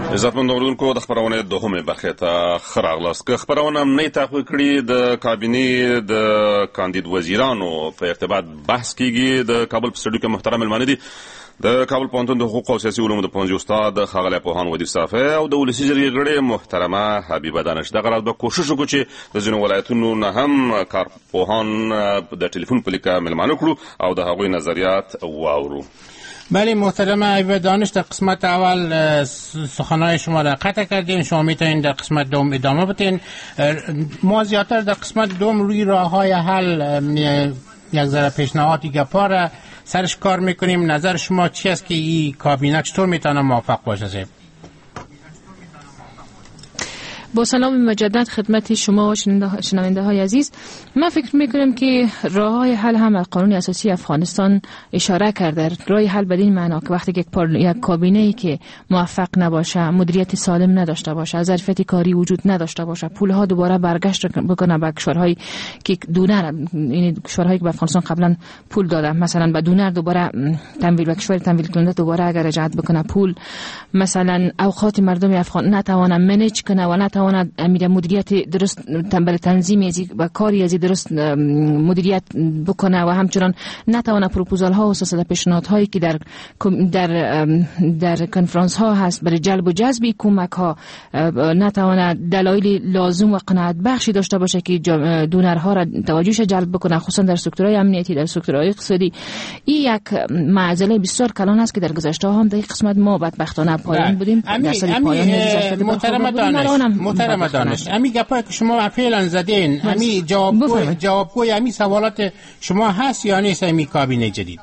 عزتمن اوریدونکو د خبرونه دوهمه برخه ته خراغلاست که خبرونه امنیت تحقیق کړي د کابینې د کاندید وزیرانو په ارتباط بحث کیږي. د کابل په سټډیو کې محترم ملمانه دي د کابل پوهنتون د حقوق او سیاسي علومو د پوهنځي استاد ښاغلی پوهان ودي صافی او د ولسي جرګې غړې محترمه حبیبه دانش. دغه راز به کوشش وکړو چې د ځینو ولایتونو نه هم کارپوهان د ټلیفون په لیکه ملمانه کړو او د هغوی نظریات واورو. بله محترمه حبیبه دانش، در قسمت اول سخنهای شما را قطع کردیم، شما میتونین در قسمت دوم ادامه بدین. ما زیادتر در قسمت دوم روی راههای حل یک ذره پیشنهادی گپا را سرش کار میکنیم. نظر شما چی است که این کابینه چطور میتونه موفق باشه؟ با سلام مجدد خدمت شما و شنونده های عزیز. من فکر میکنم که راه های حل هم از قانون اساسی افغانستان اشاره کرده. راه حل بدین معنا که وقتی یک کابینه ای که موفق نباشه، مدیریت سالم نداشته باشه، ظرفیت کاری وجود نداشته باشه، پول ها دوباره برگشت بکنه به کشورهایی که دونر، یعنی کشورهایی که به افغانستان قبلا پول داده، مثلا به دونر دوباره تمویل، به کشور تمویل کننده دوباره اگر رجعت بکنه پول، مثلا اوقات مردم افغان نتوانه منیج کنه و نتوانه امیر مدیریت درست برای تنظیم ازی و کاری ازی درست مدیریت بکنه و همچنان نتوانه پروپوزال ها و سیاست پیشنهادهایی که در کنفرانس ها هست برای جلب و جذب کمک ها نتوانه دلایل لازم و قناعت بخشی داشته باشه که دونرها را توجهش جلب بکنه، خصوصا در سکتورهای امنیتی، در سکتورهای اقتصادی. این یک معضله بسیار کلان است که در گذشته هم در قسمت ما بدبختانه پایان بودیم. در سال پایان محترم دانش، امی گپایی که شما فعلا زدین، امی جوابگوی امی سوالات شما هست یا نیست؟ امی کابینه جدید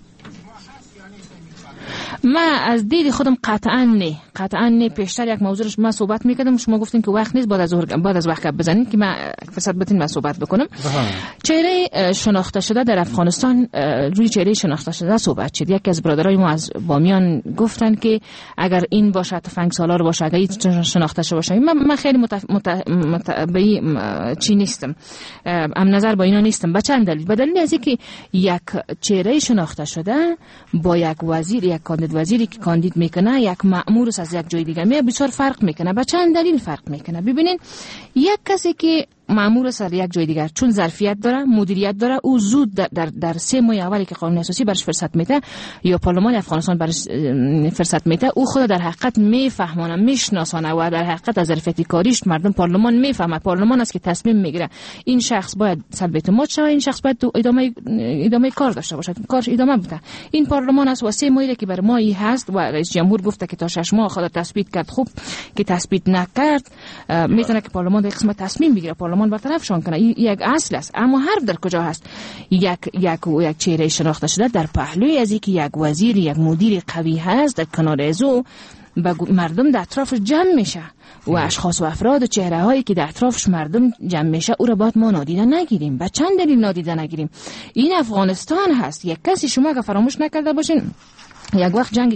من از دید خودم قطعا نه. پیشتر یک موضوع ما صحبت میکردم، شما گفتین که وقت نیست، بعد از وقت بزنین که من فرصت بدین من صحبت بکنم. چهره شناخته شده در افغانستان، روی چهره شناخته شده صحبت شد. یکی از برادرای ما از بامیان گفتن که اگر این باشه، تفنگ سالار باشه، اگر این شناخته شده باشه. من خیلی به چی نیستم، ام نظر با اینا نیستم. به چند دلیل؟ به دلیل از اینکه یک چهره شناخته شده با یک وزیر، یک کاندید وزیری که کاندید میکنه، یک مأمور از یک جای دیگه بسیار فرق میکنه. به چند دلیل فرق میکنه؟ ببینین، یک کسی که مأمور سر یک جای دیگر چون ظرفیت داره، مدیریت داره، او زود در 3 ماه اولی که قانون اساسی برش فرصت میده یا پارلمان افغانستان برش فرصت میده، او خود در حقیقت میفهمونه، میشناسونه و در حقیقت از ظرفیت کاریش مردم پارلمان میفهمه. پارلمان است که تصمیم میگیره این شخص باید سلب اعتماد شه، این شخص باید ادامه کار داشته باشه، کارش ادامه بده. این پارلمان است و 3 ماهی که بر ما هست و رئیس جمهور گفته که تا 6 ماه خود تثبیت کرد. خوب که تثبیت نکرد میتونه که پارلمان در قسمت تصمیم بگیره، پارلمان برطرفشان کنه. یک اصل است. اما حرف در کجا هست؟ یک چهره شناخته شده در پهلوی از اینکه یک وزیر، یک مدیر قوی هست، در کنار از او مردم در اطراف جمع میشه و اشخاص و افراد و چهره هایی که در اطرافش مردم جمع میشه او را باید ما نادیده نگیریم. به چند دلیل نادیده نگیریم؟ این افغانستان هست. یک کسی شما که فراموش نکرده باشین، یک وقت جنگ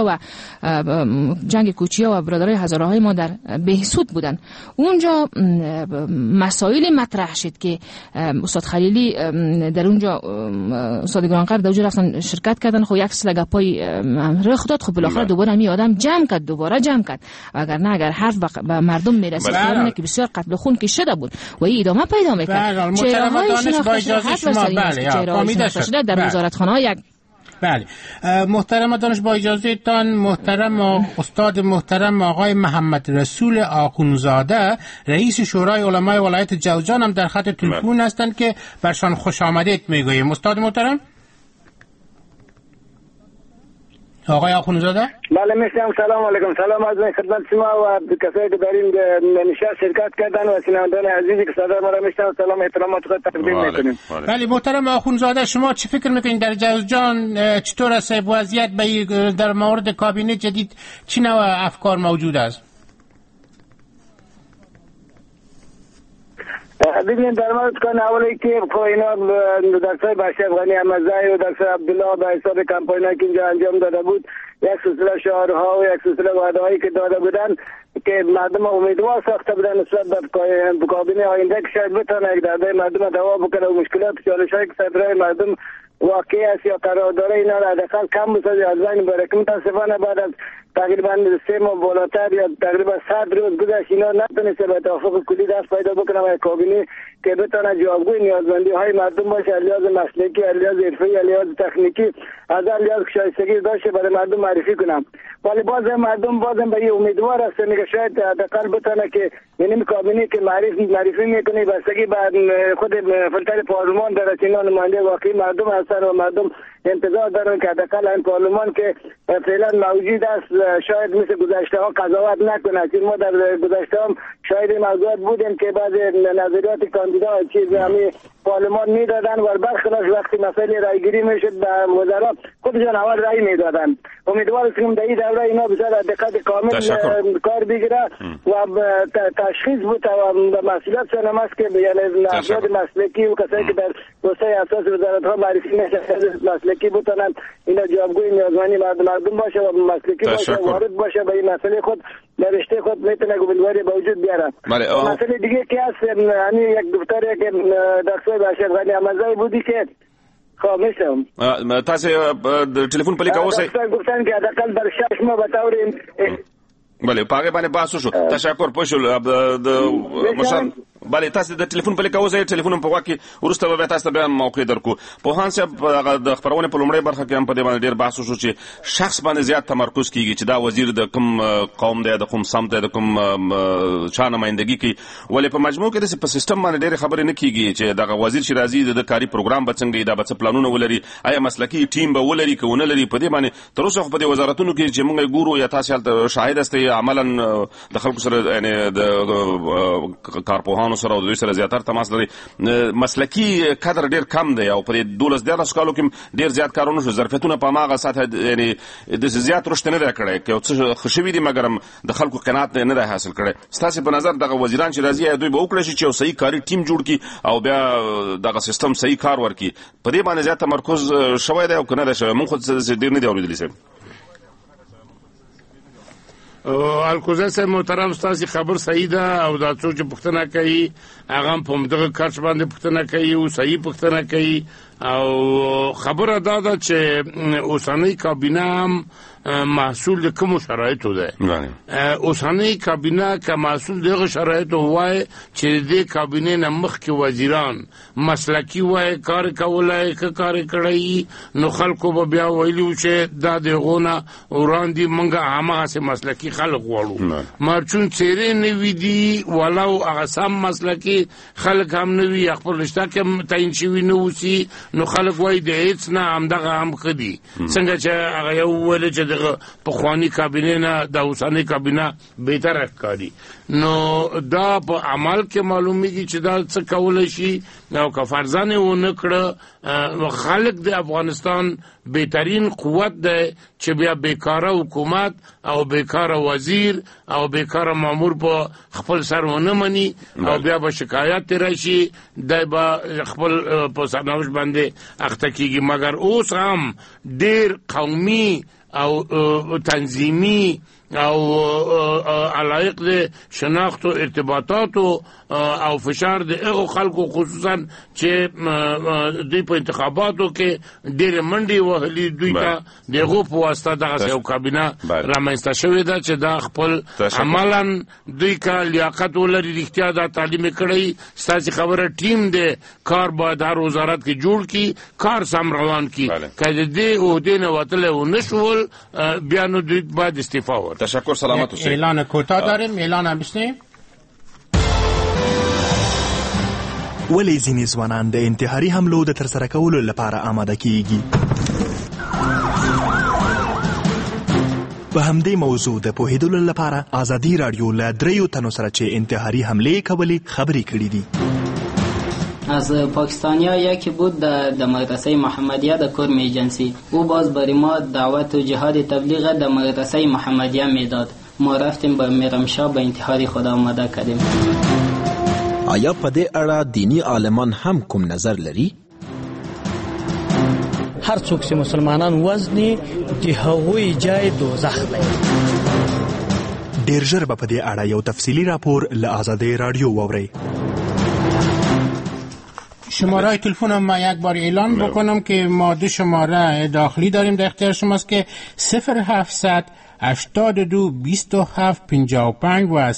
کوچیا و برادرای هزاره های ما در بهسود بودن. اونجا مسائل مطرح شد که استاد خلیلی در اونجا، استاد گرانقدر در اونجا رفتن شرکت کردن. خب یک سلگه پای رخ داد. خب بالاخره دوباره می آدم جمع کرد. اگر نه، اگر حرف به مردم میرسید خودمونه که بسیار قتل خون که شده بود و این ادامه پیدا میکرد. چهره‌های شناخته شده در وزارتخانه‌ها یک بله. محترم دانش، با اجازه تان، محترم استاد محترم آقای محمد رسول آخونزاده، رئیس شورای علمای ولایت جوزجان هم در خط تلفن هستند که برشان خوش آمدید میگوییم. استاد محترم آقای آخونزاده. بله میشم. سلام علیکم. سلام از خدمت شما و کسایی که در این نشست شرکت کردن و شنوندگان عزیزی که صدا ما را میشنون سلام احترامات خود تقدیم میکنیم. بله محترم آخونزاده، شما چی فکر میکنید در جوزجان چطور است وضعیت در مورد کابینه جدید؟ چی نوع افکار موجود است؟ ببینید، در مورد کار اولی که اینا دکتر بشیر غنی احمدزی و دکتر عبدالله به حساب کمپاینایی که اینجا انجام داده بود، یک سلسله شعارها و یک سلسله وعده‌هایی که داده بودن که مردم امیدوار ساخته بودن نسبت به کابینه آینده که شاید بتونه یک درده مردم دوا بکنه و مشکلات چالش‌هایی که صدرای مردم واقعی است یا قرار داره اینا را حداقل کم بسازه، از بین ببره. که متاسفانه بعد از تقریبا 3 ماه بالاتر یا تقریبا 100 روز گذشت اینا نتونسته به توافق کلی دست پیدا بکنه و کابینه که بتونه جوابگوی نیازمندی های مردم باشه، لحاظ مسلکی، لحاظ حرفه‌ای، لحاظ تکنیکی، از لحاظ شایستگی داشته برای مردم معرفی کنم. ولی باز مردم بازم به این امیدوار هستن که شاید حداقل بتونه که یعنی کابینه که معرفی میکنه بستگی به خود فلتر پارلمان داره که اینا نماینده واقعی مردم هستن و مردم انتظار دارن که حداقل این پارلمان که فعلا موجود است شاید مثل گذشته ها قضاوت نکنه. که ما در گذشته هم شاید موضوعات بودیم که بعض نظریات کاندیدا چیز همه پارلمان میدادن و برخلاف وقتی مسئله رایگیری میشد به وزرا خودشان اول رای میدادن. امیدوار هستم در این دوره اینا بسیار دقت کامل کار بگیره و تشخیص بده و مسئولیت سنم است که یعنی افراد مسلکی و کسایی که در وسایل اساس وزارت ها معرفی نشده مسلکی بتونن اینا جوابگوی نیازمندی مردم باشه و مسلکی باشه، وارد باشه به این مسئله خود نوشته خود میتونه گفتگوی به وجود بیاره. مسئله دیگه که هست یعنی یک دفتری که دکتر بشیر غنی امزای بودی که خامسم تاسو ټلیفون په لیکه اوسئ گفتن که حداقل در 6 ماه به طور بله پاګه باندې باسو شو تشکر پښول د مشان بله تاسو د ټلیفون په لیکه اوسئ ټلیفون په واکه ورسته به تاسو به موقع درکو په هان صاحب د خبرونه په لومړی برخه کې هم په دې باندې ډیر بحث وشو چې شخص باندې زیات تمرکز کیږي چې دا وزیر د کوم قوم دی د کوم سمت دی د کوم چا نمائندګي کوي ولې په مجموع کې د په سیستم باندې ډیر خبرې نه کیږي چې دغه وزیر شیرازي د کاری پروګرام بڅنګي دا بڅ پلانونه ولري آیا مسلکی ټیم به ولري که ونه لري په دې باندې تر اوسه په دې وزارتونو کې چې موږ ګورو یا تاسو شاهد استئ عملاً د خلکو سره یعنی د کارپوهانو سره او دوی سره زیاتره تماس لري مسلکی کادر ډیر کم دی او په 12 کالو کې ډیر زیات کارونه شو ظرفیتونه په ماغه ساته یعنی د زیات رشد نه کړي که څه خوشوي دي مګر د خلکو قناعت نه حاصل کړي. ستاسو په نظر دغه وزیران چې راځي دوی به وکړي چې یو صحیح کاری ټیم جوړ کړي او بیا دغه سیستم صحیح کار ورکړي په دې باندې زیات تمرکز شوی دی او کنه دا شوی مونږ خو ډیر نه دی اوریدلی سم الکوزه سه محترم استاد خبر صحیح ده او دا څو چې پښتنه کوي هغه په دغه کارچ باندې پښتنه کوي او صحیح پښتنه کوي او خبره دا ده چې اوسنۍ کابینه محصول د کوم شرایطو ده اوسنۍ کابینه که محصول دغه شرایطو وای چې د کابینه نمخ کې وزیران مسلکی وای کار کولای که کار کړی نو خلکو به بیا ویلو چې دا دغونه وړاندې منګه هغه سه مسلکی خلک وړو مرچون چیرې نوې دي ولو هغه سم مسلکی خلک هم نوې خپل رشتہ کې تعین شوی نو وسی نو خلک وای د هیڅ نه هم دغه هم خدي څنګه چې هغه یو ول چې دغه په خواني کابینه نه د اوسنۍ کابینه بهتر ښکاري نو دا په عمل کې معلومیږي چې دا څه کول شي او که فرضانه و نکړه خلک د افغانستان بهترین قوت ده چې بیا بیکاره حکومت او بیکاره وزیر او بیکاره مامور په خپل سر ونه مني او بیا به شکایت راشي د با خپل په سرنوشت باندې اخته کیږي مګر اوس هم ډیر قومي او تنظیمی او علایق د شناخت او ارتباطات او فشار د هغه خلکو خصوصا چې دوی په انتخاباتو کې ډېر منډي وهلي دوی ته دغه په واسطه دغه یو کابینه رامنځته شوې ده چې دا خپل عملاً دوی کا لیاقت ولري رښتیا دا تعلیم کړی ستاسو خبره ټیم د کار باید هر وزارت کې جوړ کی کار سم روان کی کله دې او دې نه وتل او نشول بیا نو دوی باید استعفا ورکړي. تشکر سلامت اوسئ. اعلان کوتاه داریم اعلان هم بشنیم. ولی ځینې ځوانان د انتحاري حملو د ترسره کولو لپاره آماده کیږي. په همدې موضوع د پوهېدلو لپاره ازادي راډیو له 3 تنو سره چې انتحاري حملې کولې خبرې کړې دي. از پاکستانیا یکی بود در مدرسه محمدیه در کرم ایجنسی. او باز برای ما دعوت و جهاد تبلیغ در مدرسه محمدیه میداد. ما رفتیم به میرمشاه به انتحاری خود آماده کردیم. آیا په دې اړه دینی عالمان هم کوم نظر لري؟ هر څوک چې مسلمانان وزني د هغوی جای دوزخ دی. ډیر ژر به په دې اړه یو تفصیلی راپور له آزادی رادیو واورئ. شماره تلفن ما یک بار اعلان بکنم که ما 2 شماره داخلی داریم در اختیار شماست که 0700 82 27 55 و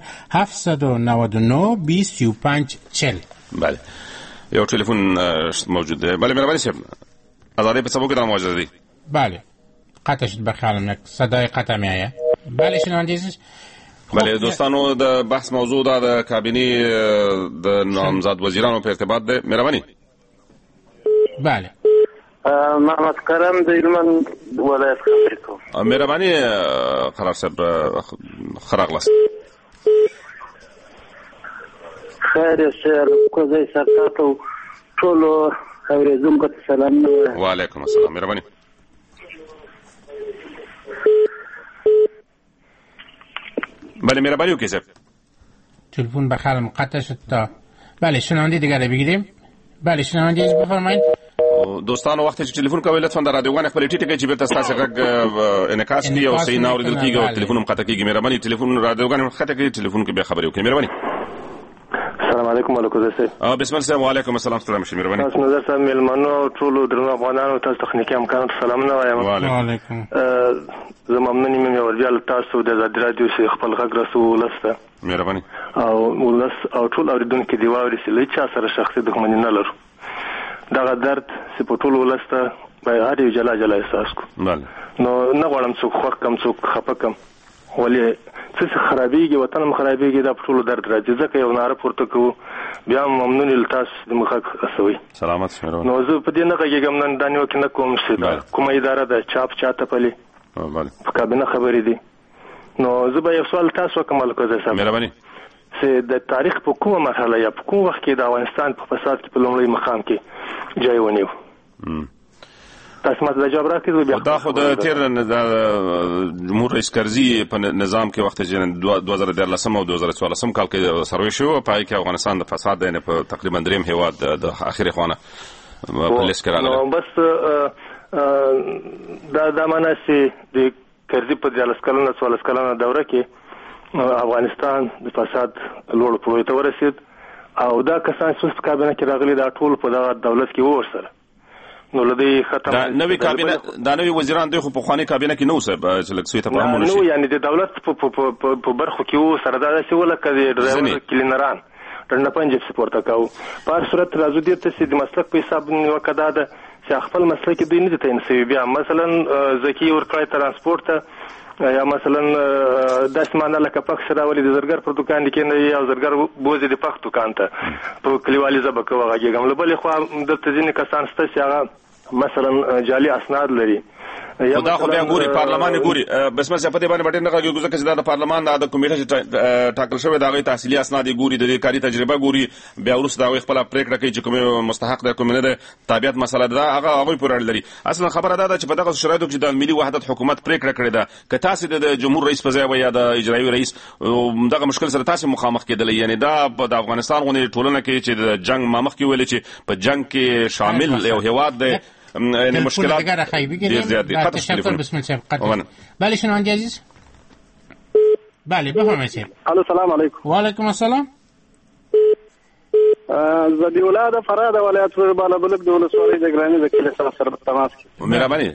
0799 20 35 40. بله یو ټلیفون موجود دی. بله مهرباني صاحب ازادي په سبو کې د موجود دی. بله قطع شد بخیالم صدای قطع می آید. بله شنونده عزیز. بله دوستانو د بحث موضوع د کابینه د نامزد وزیرانو په ارتباط ده. مهرباني. بله محمد کرم د هلمند ولایت خبرې کوم. مهرباني قرار صاحب خراغلاست. خیر سر کوزای سرتاتو ټولو اوریدونکو ته سلام. وعلیکم السلام. مهرباني. بله مهربانی وکړئ صاحب. تلفن بخیالم قطع شد تا. بله شنونده دیگر بگیریم. بله شنونده عزیز بفرمایید. دوستانو وخت چې ټلیفون کوي لطفا د رادیوګان خپل ټیټه کې چې بیرته تاسو غږ انعکاس کوي او صحیح نه اوریدل کیږي او ټلیفون هم قطع کیږي. مهرباني ټلیفون رادیوګان خطه کوي ټلیفون کې به خبرې وکړئ. مهرباني. السلام علیکم وعلیکم السلام. بسم الله وعلیکم السلام. ستړي شئ. مهرباني. تاسو نظر سم ملمنو ټول درنو افغانانو تاسو تخنیکی امکانات سلامونه وایم. وعلیکم. زه ممنون یم یو ځل تاسو د آزاد رادیو سره خپل غږ رسول لسته. مهرباني. او ولس او ټول اوریدونکو دی واوري چې لچا سره شخصي دښمنی نه لرو. دا درد چې په ټول ولسته به هر یو جلا جلا احساس کو. بله. نو نه غواړم څوک خوښ کم څوک خفه کم. ولې څه خرابېږي وطن هم خرابېږي دا په ټولو درد راځي. ځکه یو ناره پورته کوو بیا ممنون ال تاسو د مخک اسوي. سلامت شئ. نو زه په دې نه غږیږم نن دا نیو کې نه کوم څه کومه اداره ده چاپ چاته پلي. بله. په کابینه خبرې دي. نو زه به یو سوال تاسو کوم کوزه صاحب. مهرباني. چې د تاریخ په کومه مرحله یا په کوم وخت کې د افغانستان په فساد کې په لومړي مقام کې ځای ونیو. تاسو ماته جواب راکړئ. بیا دا خو د تیر جمهور رئیس کرزي په نظام کې وخت چې 2013 او 2014 کال کې سروې شو په کې افغانستان د فساد نه په تقریبا دریم هیواد د اخیری خوانه په لیست کې راغلی. بس دا معنی چې د کرزي په 14 کلنه 14 کلنه دوره کې افغانستان د فساد لوړ پوړۍ ته ورسید او دا کسان چې کابینه کې راغلي دا ټول په دغه دولت کې ورسره. نو لدی ختم دا نوې کابینه دا نوې وزیران دوی خو په خواني کابینه کې نو اوسه چې لکه څه ته فهم ونشي. نو یعنی د دولت په برخو کې و سره دا څه ولکه د ډرایور کلینران ټرنه پنځه سپورت کاو. په هر صورت راځو دې ته چې د مسلک په حساب نیوکه ده چې خپل مسلک دوی نه تعین شوی. بیا مثلا ځکه ورکړی ترانسپورت یا مثلا داس معنی لکه پخ راولي د زرګر پر دکان کې نه یا زرګر بوزي د پخ دکان ته په کلیوالي زبکه وغږیږم. له بلې خو د تزین کسان ست چې هغه مثلا جعلي اسناد لري. دا خو بیا ګوري پارلمان ګوري. بسم الله په دې باندې نه غږیږي ځکه چې دا پارلمان د کمیټه چې ټاکل شوی دا غي تحصیلي اسناد ګوري د کاري تجربه ګوري بیا ورسره دا خپل پریکړه کوي چې کوم مستحق ده کوم نه ده تابعیت مسله ده هغه پورې لري. اصلا خبره ده چې په دغه شرایطو کې د ملي وحدت حکومت پریکړه کړې ده که تاسو د جمهور رئیس په ځای یا د اجرایي رئیس دغه مشکل سره تاسو مخامخ کېدل. یعنی دا د افغانستان غونې ټولنه کې چې د جنگ مامخ کې ویل چې په جنگ کې شامل یو هیواد ده یعنی مشکلات ډیر زیات دي. تشکر بسم الله قطع. بله شنونده عزیز. بله بفرمایید. الو سلام علیکم. و علیکم السلام. زدی ولادت فراد ولایت بالا بلک د ولسوالۍ د ګراني د کلی سره تماس کی. مهرباني.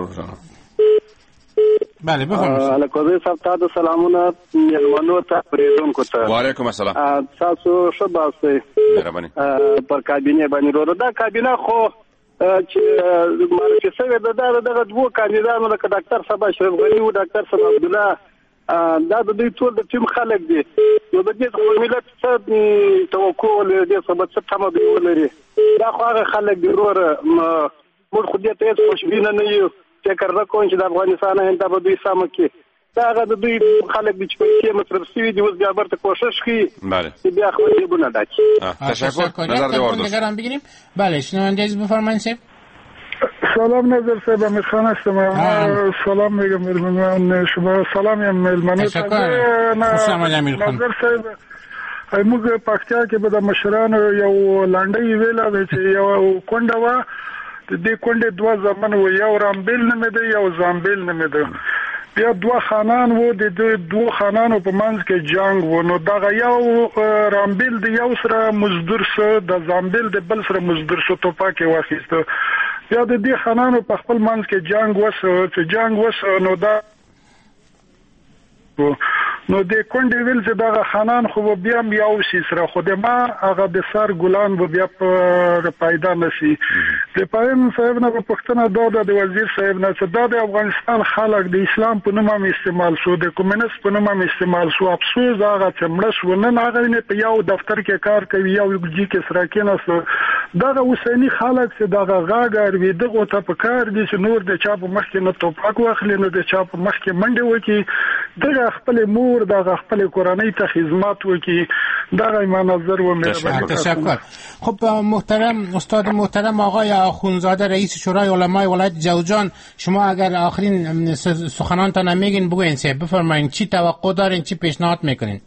بله بفرمایید. الکوزي صاحب تاسو سلامونه ملمنو ته پریدونکو ته. و علیکم السلام. تاسو شباسه. مهرباني. پر کابینه باندې ورو دا کابینه خو چې معرفي شوی دغه دوه کاندیدانو لکه ډاکټر صاحب اشرف غنی او ډاکټر صاحب عبد الله دا د دوی ټول د ټیم خلک دي. نو د دې خو ملت څه توقع لري چې څه تمه دی ولري. دا خو هغه خلک دی وروره موږ خو دې ته خوشبینه نه یو فکر وکړو چې د افغانستان هنده به دوی سم کې دا هغه د دوی خلک د چې مصرف شوی دی اوس بیا برته کوشش کوي. بله. بیا خو دې بونه داچي. تشکر. نظر دی ورته بگیریم. بله شنونده عزیز بفرمایید. سلام نظر صاحب امیر خان هستم. سلام میگم ملمنان شما سلام یم ملمنان. سلام امیر خان. نظر صاحب موږ پکتیا کې به د مشرانو یو لانډي ویلا چې یو کونډه و د دې کونډې دوه زمن و یو رامبل نه مده یو زامبل نه مده بیا دوه خانان وو د دوه خانانو په منځ کې جنگ و. نو دا یو رامبل د یو سره مزدور سره د زامبل د بل سره مزدور سره توپاک واخیسته. بیا د دې خانانو په خپل منځ کې جنگ وسو چې جنگ وسو نو دا کو نو د کونډې ویل چې دا خانان خو بیا یو شي سره خو د ما هغه د سر ګلان به بیا پیدا نشي د پایم صاحب نه پښتنه دا د وزیر صاحب نه چې دا د افغانستان خلک د اسلام په نوم هم استعمال شو د کمونیست په نوم هم استعمال شو افسوس هغه چې مړ شو نن هغه نه په یو دفتر کې کار کوي یو جی کې سره کې نه دا اوسنی خلک چې دا غاګر وي دغه ته په کار دي چې نور د چا په مخ کې نه توپک واخلي نه د چا په مخ کې منډه وکي دغه خپل مور دغه خپل کورنۍ ته خدمت وکي دغه منظر و مهرباني تشکر. خب محترم استاد محترم آقای آخوندزاده رئیس شورای علمای ولایت جوزجان شما اگر آخرین سخنانتان میگین بگوین سه بفرمایین چی توقع دارین چی پیشنهاد میکنین؟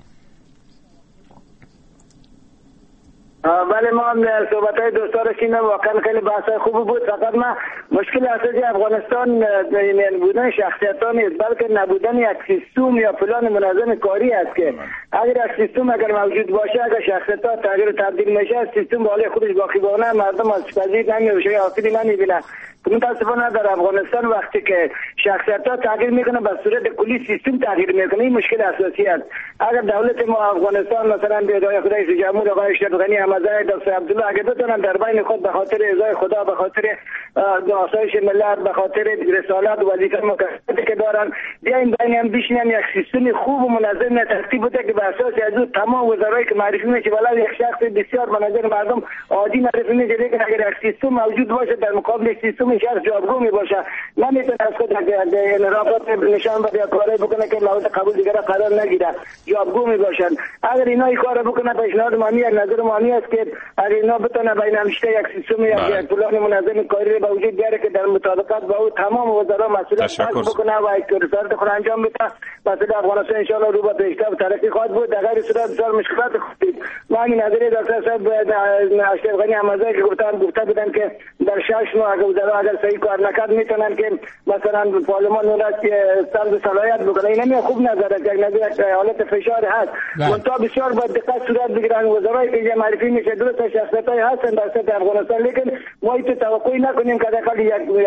بله ما صحبت‌های دوستان شنیدم واقعا خیلی بحث خوبی بود فقط من مشکل اساسی افغانستان بودن شخصیت‌ها نیست بلکه نبودن یک سیستم یا پلان منظم کاری است که اگر یک سیستم اگر موجود باشه اگر شخصیت‌ها تغییر و تبدیل میشه سیستم به حال خودش باقی بمونه مردم از پذیر نمیشه آسیبی نمیبینه متاسفانه در افغانستان وقتی که شخصیت‌ها تغییر میکنه به صورت کلی سیستم تغییر میکنه این مشکل اساسی است اگر دولت ما افغانستان مثلا به ادای رئیس جمهور آقای اشرف غنی احمدزاده دکتر عبدالله اگه بتونن در بین خود به خاطر رضای خدا به خاطر آسایش ملت به خاطر رسالت و وظیفه مکلفی که دارن بیاین بین هم بشینن یک سیستم خوب و منظم ترتیب بده که به اساس از تمام وزرایی که معرفی میشه ولی یک شخص بسیار به نظر مردم عادی معرفی میشه لیکن اگر یک سیستم موجود باشه در مقابل سیستم شخص جوابگو میباشه نمیتونه از خود انحرافات نشان بده یا کاری بکنه که مورد قبول دیگر قرار نگیره جوابگو میباشن اگر اینا این کارو بکنه پیشنهاد مانی نظر مانی است که اگر اینا بتونه بین همشته یک سیستم یک پلان منظم کاری به وجود بیاره که در مطابقت با او تمام وزرا مسئولیت بکنه و یک رسالت خود انجام بده مثلا افغانستان ان شاء الله رو به پیشرفت ترقی خواهد بود در غیر صورت بسیار مشکلات خواهد ما همین نظریه دکتر صاحب اشرف غنی احمدزاده که گفته بودن که در 6 ماه اگر وزرا اگر صحیح کار نکرد میتونن که مثلا پارلمان اون را سلب صلاحیت بکنه این هم خوب نظر است یک نظر حالت فشار هست منتها بسیار با دقت صورت بگیرن وزرای که معرفی میشه درست شخصیت‌های هستن در سطح افغانستان لیکن ما این توقعی نکنیم که داخل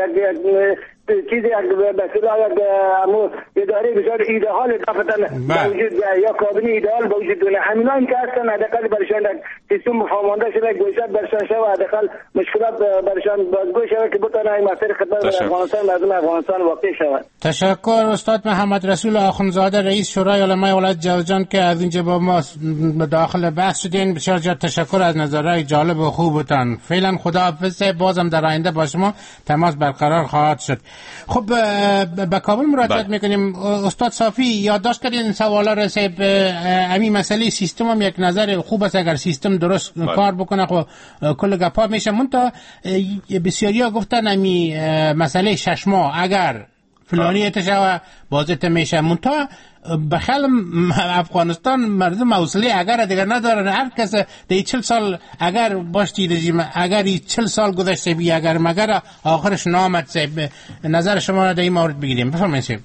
یک چیزی یک امو اداره بسیار ایدئال دفتن وجود یا کابینه ایدئال وجود دونه همینا این که هستن حداقل برشان سیستم فهمانده شده گوشت برشان شده و حداقل مشکلات برشان بازگو شده که بتونه این مسیر خدمت افغانستان مردم افغانستان واقع شود. تشکر استاد محمد رسول آخوندزاده رئیس شورای علمای ولایت جوزجان که از اینجا با ما داخل بحث شدین بسیار تشکر از نظرهای جالب و خوبتان فعلا خداحافظ بازم در آینده با شما تماس برقرار خواهد شد. خب به کابل مراجعت میکنیم استاد صافی یادداشت کردین سوالا رسید همین مسئله سیستم هم یک نظر خوب است اگر سیستم درست کار بکنه خب کل گپا میشه منتها بسیاریا گفتن همین مسئله 6 ماه اگر فلانی اتشاوه بازت میشه منتها بخل افغانستان مردم حوصله اگر دیگر ندارن هر کس دی 40 سال اگر باشتی رژیم اگر 40 سال گذشته بی اگر مگر آخرش نامد سه نظر شما در این مورد بگیریم بفرمایید.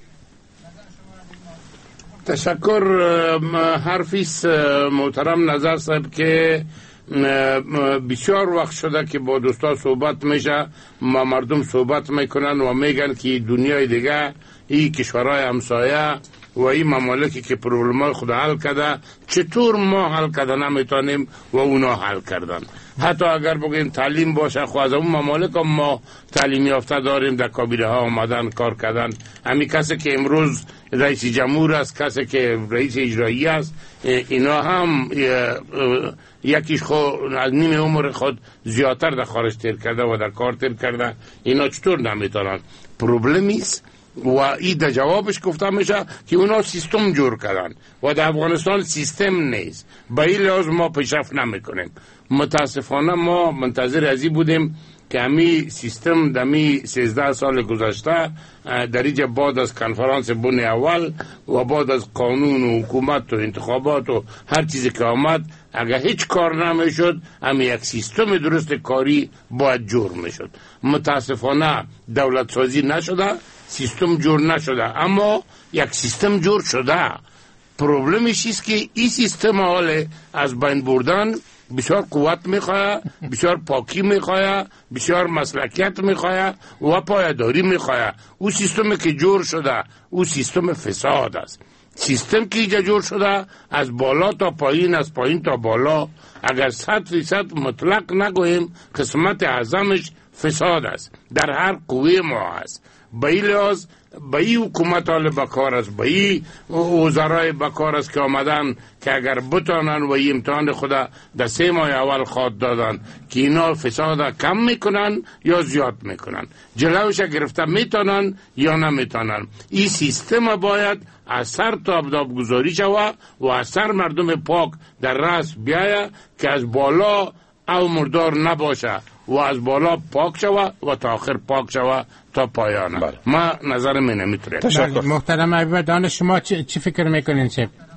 تشکر حرفیست محترم نظر صاحب که بسیار وقت شده که با دوستا صحبت میشه ما مردم صحبت میکنن و میگن که دنیای دیگه این کشورهای همسایه و این ممالکی که پروبلمای خود حل کرده چطور ما حل کرده نمیتونیم و اونا حل کردن حتی اگر بگیم تعلیم باشه خود از اون ممالک هم ما تعلیم یافته داریم در کابینه ها آمدن کار کردن همین کسی که امروز رئیس جمهور است کسی که رئیس اجرایی است اینا هم یکیش خود از نیم عمر خود زیادتر در خارج تیر کرده و در کار تیر کرده اینا چطور نمیتونن پروبلمی است و این در جوابش گفته میشه که اونا سیستم جور کردن و در افغانستان سیستم نیست به این لحاظ ما پیشرفت نمیکنیم متاسفانه ما منتظر ازی بودیم که همی سیستم دمی 13 سال گذشته در اینجا بعد از کنفرانس بن اول و بعد از قانون و حکومت و انتخابات و هر چیزی که آمد اگر هیچ کار نمیشد همی یک سیستم درست کاری باید جور میشد متاسفانه دولت سازی نشده سیستم جور نشده اما یک سیستم جور شده پروبلمش است که این سیستم حال از بین بردن بسیار قوت میخواه بسیار پاکی میخواه بسیار مسلکیت میخواه و پایداری میخواه او سیستمی که جور شده او سیستم فساد است سیستم که اینجا جور شده از بالا تا پایین، از پایین تا بالا، اگر 100% مطلق نگوییم قسمت اعظمش فساد است، در هر قوه ما است. به این لحاظ به این حکومت حال بکار است، به این وزرای بکار است که آمدن که اگر بتانن و این امتحان خدا در 3 ماه اول خواد دادن که اینا فساد کم میکنن یا زیاد میکنن، جلوش گرفته میتونن یا نمیتونن. این سیستم باید از سر تا آبداب گذاری شوه و از سر مردم پاک در رأس بیایه که از بالا او مردار نباشه و از بالا پاک شوه و تا آخر پاک شوه تا پایانه. ما نظر من نمیتونه. تشکر. محترم عبیبه دانش، شما چی فکر میکنین؟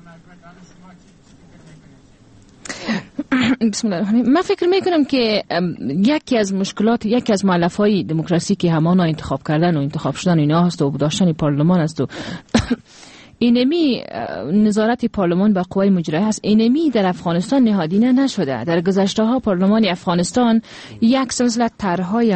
بسم الله الرحمن الرحیم. من فکر میکنم که یکی از مشکلات، یکی از مؤلفه‌های دموکراسی که همانا انتخاب کردن و انتخاب شدن اینا هست و داشتن پارلمان است و اینمی نظارت پارلمان به قوای مجریه هست. اینمی در افغانستان نهادینه نشده. در گذشته ها پارلمان افغانستان یک سلسله طرح‌های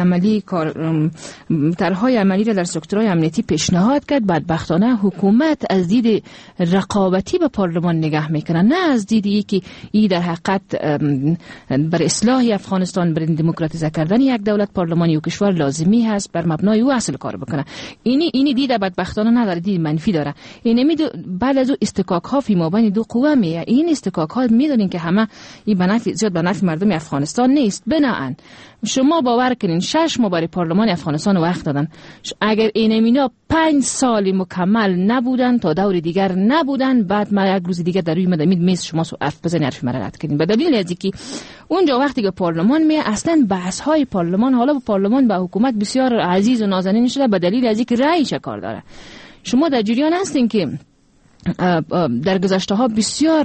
عملی را در سکتورهای امنیتی پیشنهاد کرد. بدبختانه حکومت از دید رقابتی به پارلمان نگاه میکنه، نه از دیدی که این در حقیقت بر اصلاح افغانستان، بر دموکراتیزه کردن یک دولت پارلمانی و کشور لازمی هست بر مبنای او اصل کار بکنه. اینی دید بدبختانه نداره، دید منفی داره. اینمی بعد از او استکاک ها فی مابین دو قوه میه. این استکاک ها میدونین که همه این بنفع زیاد به نفع مردم افغانستان نیست. بناهن شما باور کنین 6 ماه برای پارلمان افغانستان وقت دادن. اگر اینمینا 5 سال مکمل نبودن تا دور دیگر نبودن، بعد ما یک روز دیگر در روی مدامید میز شما حرف بزنید، حرف مرا رد کنین. به دلیل از اینکه اونجا وقتی که پارلمان میه اصلا بحث های پارلمان، حالا پارلمان به حکومت بسیار عزیز و نازنین شده به دلیل از اینکه رأیش کار داره. شما در جریان هستین که در گذشته ها بسیار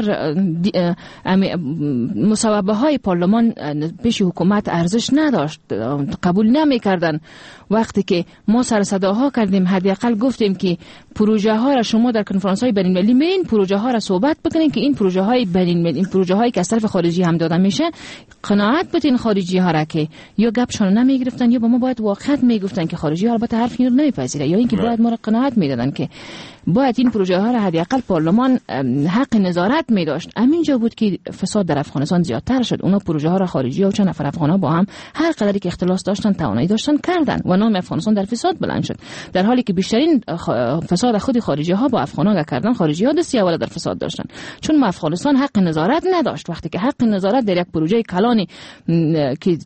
مصوبه های پارلمان پیش حکومت ارزش نداشت، قبول نمی کردن. وقتی که ما سر صداها کردیم، حداقل گفتیم که پروژه ها را شما در کنفرانس های بین المللی میین پروژه ها را صحبت بکنین که این پروژه های بین المللی، این پروژه هایی که از طرف خارجی هم داده میشه، قناعت بدین خارجی ها را که یا گپشون نمی گرفتن یا با ما باید واقعیت میگفتن که خارجی ها البته حرف اینو نمیپذیره، یا اینکه باید ما را قناعت میدادن که باید این پروژه ها را حداقل پارلمان حق نظارت می داشت. همینجا بود که فساد در افغانستان زیادتر شد. اونا پروژه ها را خارجی ها و چند نفر افغان ها با هم هر قدری که اختلاس داشتن، توانایی داشتن کردن و نام افغانستان در فساد بلند شد، در حالی که بیشترین فساد خود خارجی ها با افغان ها کردن. خارجی ها دستی اول در فساد داشتن، چون ما افغانستان حق نظارت نداشت. وقتی که حق نظارت در یک پروژه کلانی که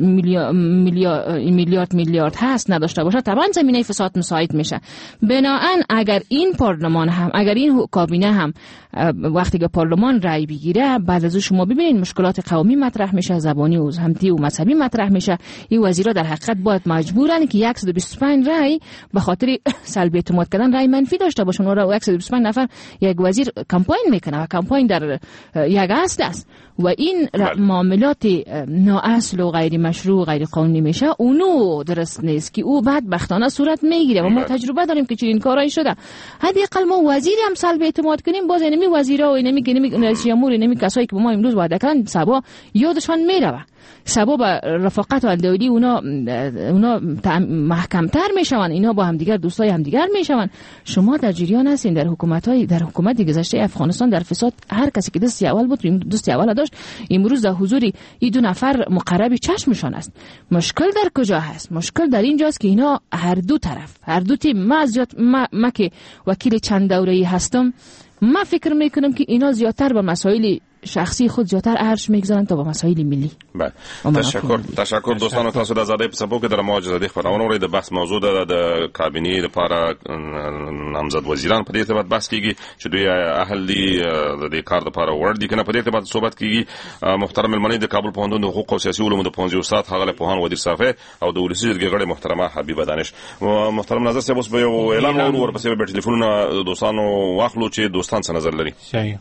میلیارد هست نداشته باشه، طبعا زمینه فساد مساعد میشه. بنابراین اگر این پارلمان هم، اگر این کابینه هم وقتی که پارلمان رای بگیره، بعد از شما ببینید مشکلات قومی مطرح میشه، زبانی و همتی و مذهبی مطرح میشه. این وزیرا در حقیقت باید مجبورن که 125 رای به خاطر سلب اعتماد کردن رای منفی داشته باشن. و 125 نفر یک وزیر کمپاین میکنه و کمپاین در یک اصل است و این معاملات نااصل و غیر مشروع و غیر قانونی میشه. اونو درست نیست که او بدبختانه صورت میگیره و ما تجربه داریم که چنین کارایی شده. حداقل ما وزیری هم سلب اعتماد کنیم، باز اینمی وزیرا و اینمی رئیس جمهور، اینمی کسایی که با ما امروز وعده کردن سبا یادشان میره، سبب رفاقت و همدلی اونا محکم‌تر میشون، اینا با همدیگر دوستای همدیگر میشون. شما در جریان هستین در حکومت گذشته افغانستان در فساد هر کسی که دستی اول بود، دستی اول داشت، امروز در حضور این دو نفر مقرب چشمشان است. مشکل در کجا هست؟ مشکل در اینجاست که اینا هر دو طرف، هر دو تیم، ما که وکیل چند دوره‌ای هستم، ما فکر میکنم que اینا زیادتر به مسائل شخصی خود زیادتر ارج میگذارن تا با مسائل ملی. بله تشکر دوستانو، تاسو د آزادۍ په سبو کې د موجوده خبرونه اورئ. د بحث موضوع د کابینې لپاره نامزد وزیران په دې ارتباط بحث کیږي چې دوی اهل دي د دې کار لپاره وړ دي کنه. په دې ارتباط صحبت کیږي. محترم المنی د کابل پوهنتون د حقوق او سیاسي علومو د پوهنځي استاد هغه پوهان ودیر صافی او د ولسی جرګې غړي محترمه حبیبه دانش. محترم نظر صاحب اوس به یو اعلان ور پسې به ټلیفونونه دوستانو واخلو چې دوستان څه نظر لري. صحیح.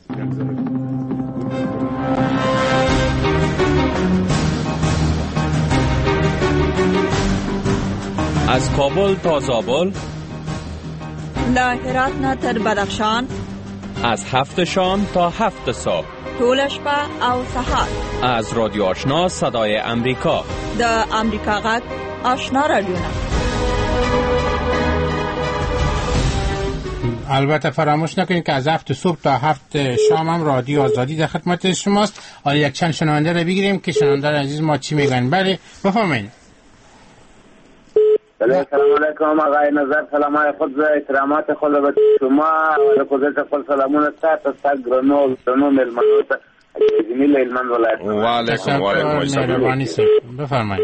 از کابل تا زابل، له هرات نه تر بدخشان، از 7 شام تا 7 صبح، ټول شپه او سهار. از رادیو آشنا صدای امریکا، د امریکا غږ آشنا رادیو. البته فراموش نکنید که از 7 صبح تا 7 شام هم رادیو آزادی در خدمت شماست. حالا یک چند شنونده رو بگیریم که شنونده عزیز ما چی میگن. بله بفرمایید. بله سلام علیکم آقای نظر، سلامای خود احترامات خود به شما و لکوزت خود سلامون است تا گرانو ملمانو تا جمیل علمان ولایت. و علیکم مهربانی سر بفرمایید.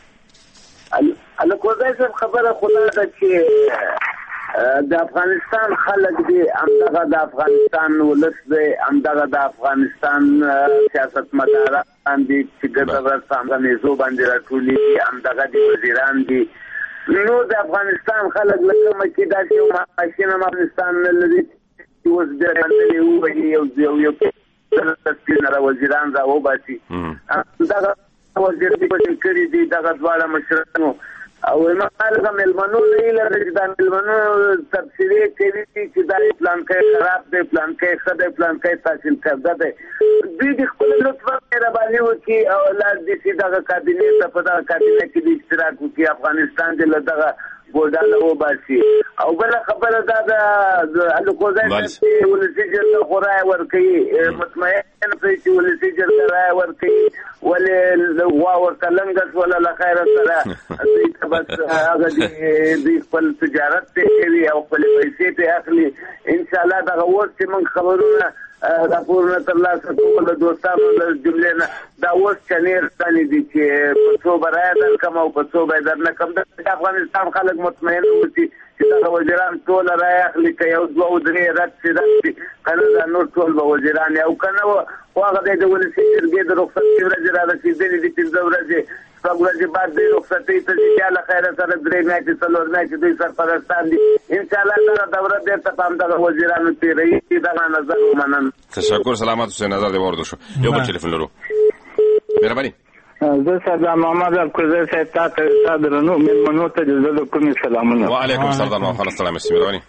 لکوزت خبر خدا ده چې د افغانستان خلک دی همدغه د افغانستان ولس دی همدغه د افغانستان سیاستمداران دي چې ګډه څنګه میزو باندې راټولي همدغه د وزیران دي. نو د افغانستان خلک لکه مکه داسې ماشین افغانستان لري چې اوس د یو د وزیران را وباسي همدغه وزیر دي چې کړی دي دغه دواړه مشرانو او مالګه ملمنو نه لري دا ملمنو تفسیری کوي چې دا پلان کې خراب دی پلان کې خدای پلان کې تحصیل کړه دی دوی د خپل لطفه مهرباني وکړي او اولاد دي چې دا کابینه ته په دا کابینه کې د اشتراک وکړي افغانستان د لدغه بوداله وباسي. او بل خبره دا د الکوزای چې ولسی جرګه خورای ورکړي مطمئن چې ولسی جرګه راي ورکړي ولې وا ورکلنګس ولا لخير سره دې بس هغه دې خپل تجارت ته کوي او خپل پیسې ته اخلي. ان شاء الله دا اوس چې موږ خبرونه راپورونه ترلاسه کوو له دوستانو له جملې نه دا اوس چنیر ستانې دي چې په څو برای در کم او په څو به در نه کم د افغانستان خلک مطمئن اوسي چې دا وزیران ټول رای اخلي که یو دوه او درې رد شي کنه دا نور ټول به وزیران او کنه خو هغه د ولسي جرګې د رخصتۍ ورځې را رسېدلې دي 15 ورځې شپږ ورځې بعد د رخصتۍ ته چې له خیره سره 3 میاشتې 4 میاشتې دوی سرپرستان دي. انشاءالله دا دوره بیرته په همدغه وزیرانو تېروي. دغه نظر ومنم. تشکر سلامت اوسئ. نظر دې وارد شو. یو بل ټلیفون لرو. مهرباني. زه سردار محمد الکوزی صاحب تا درنو مېلمنو ته د زړه کومې سلامونه. وعلیکم سردار محمد السلام. مهرباني.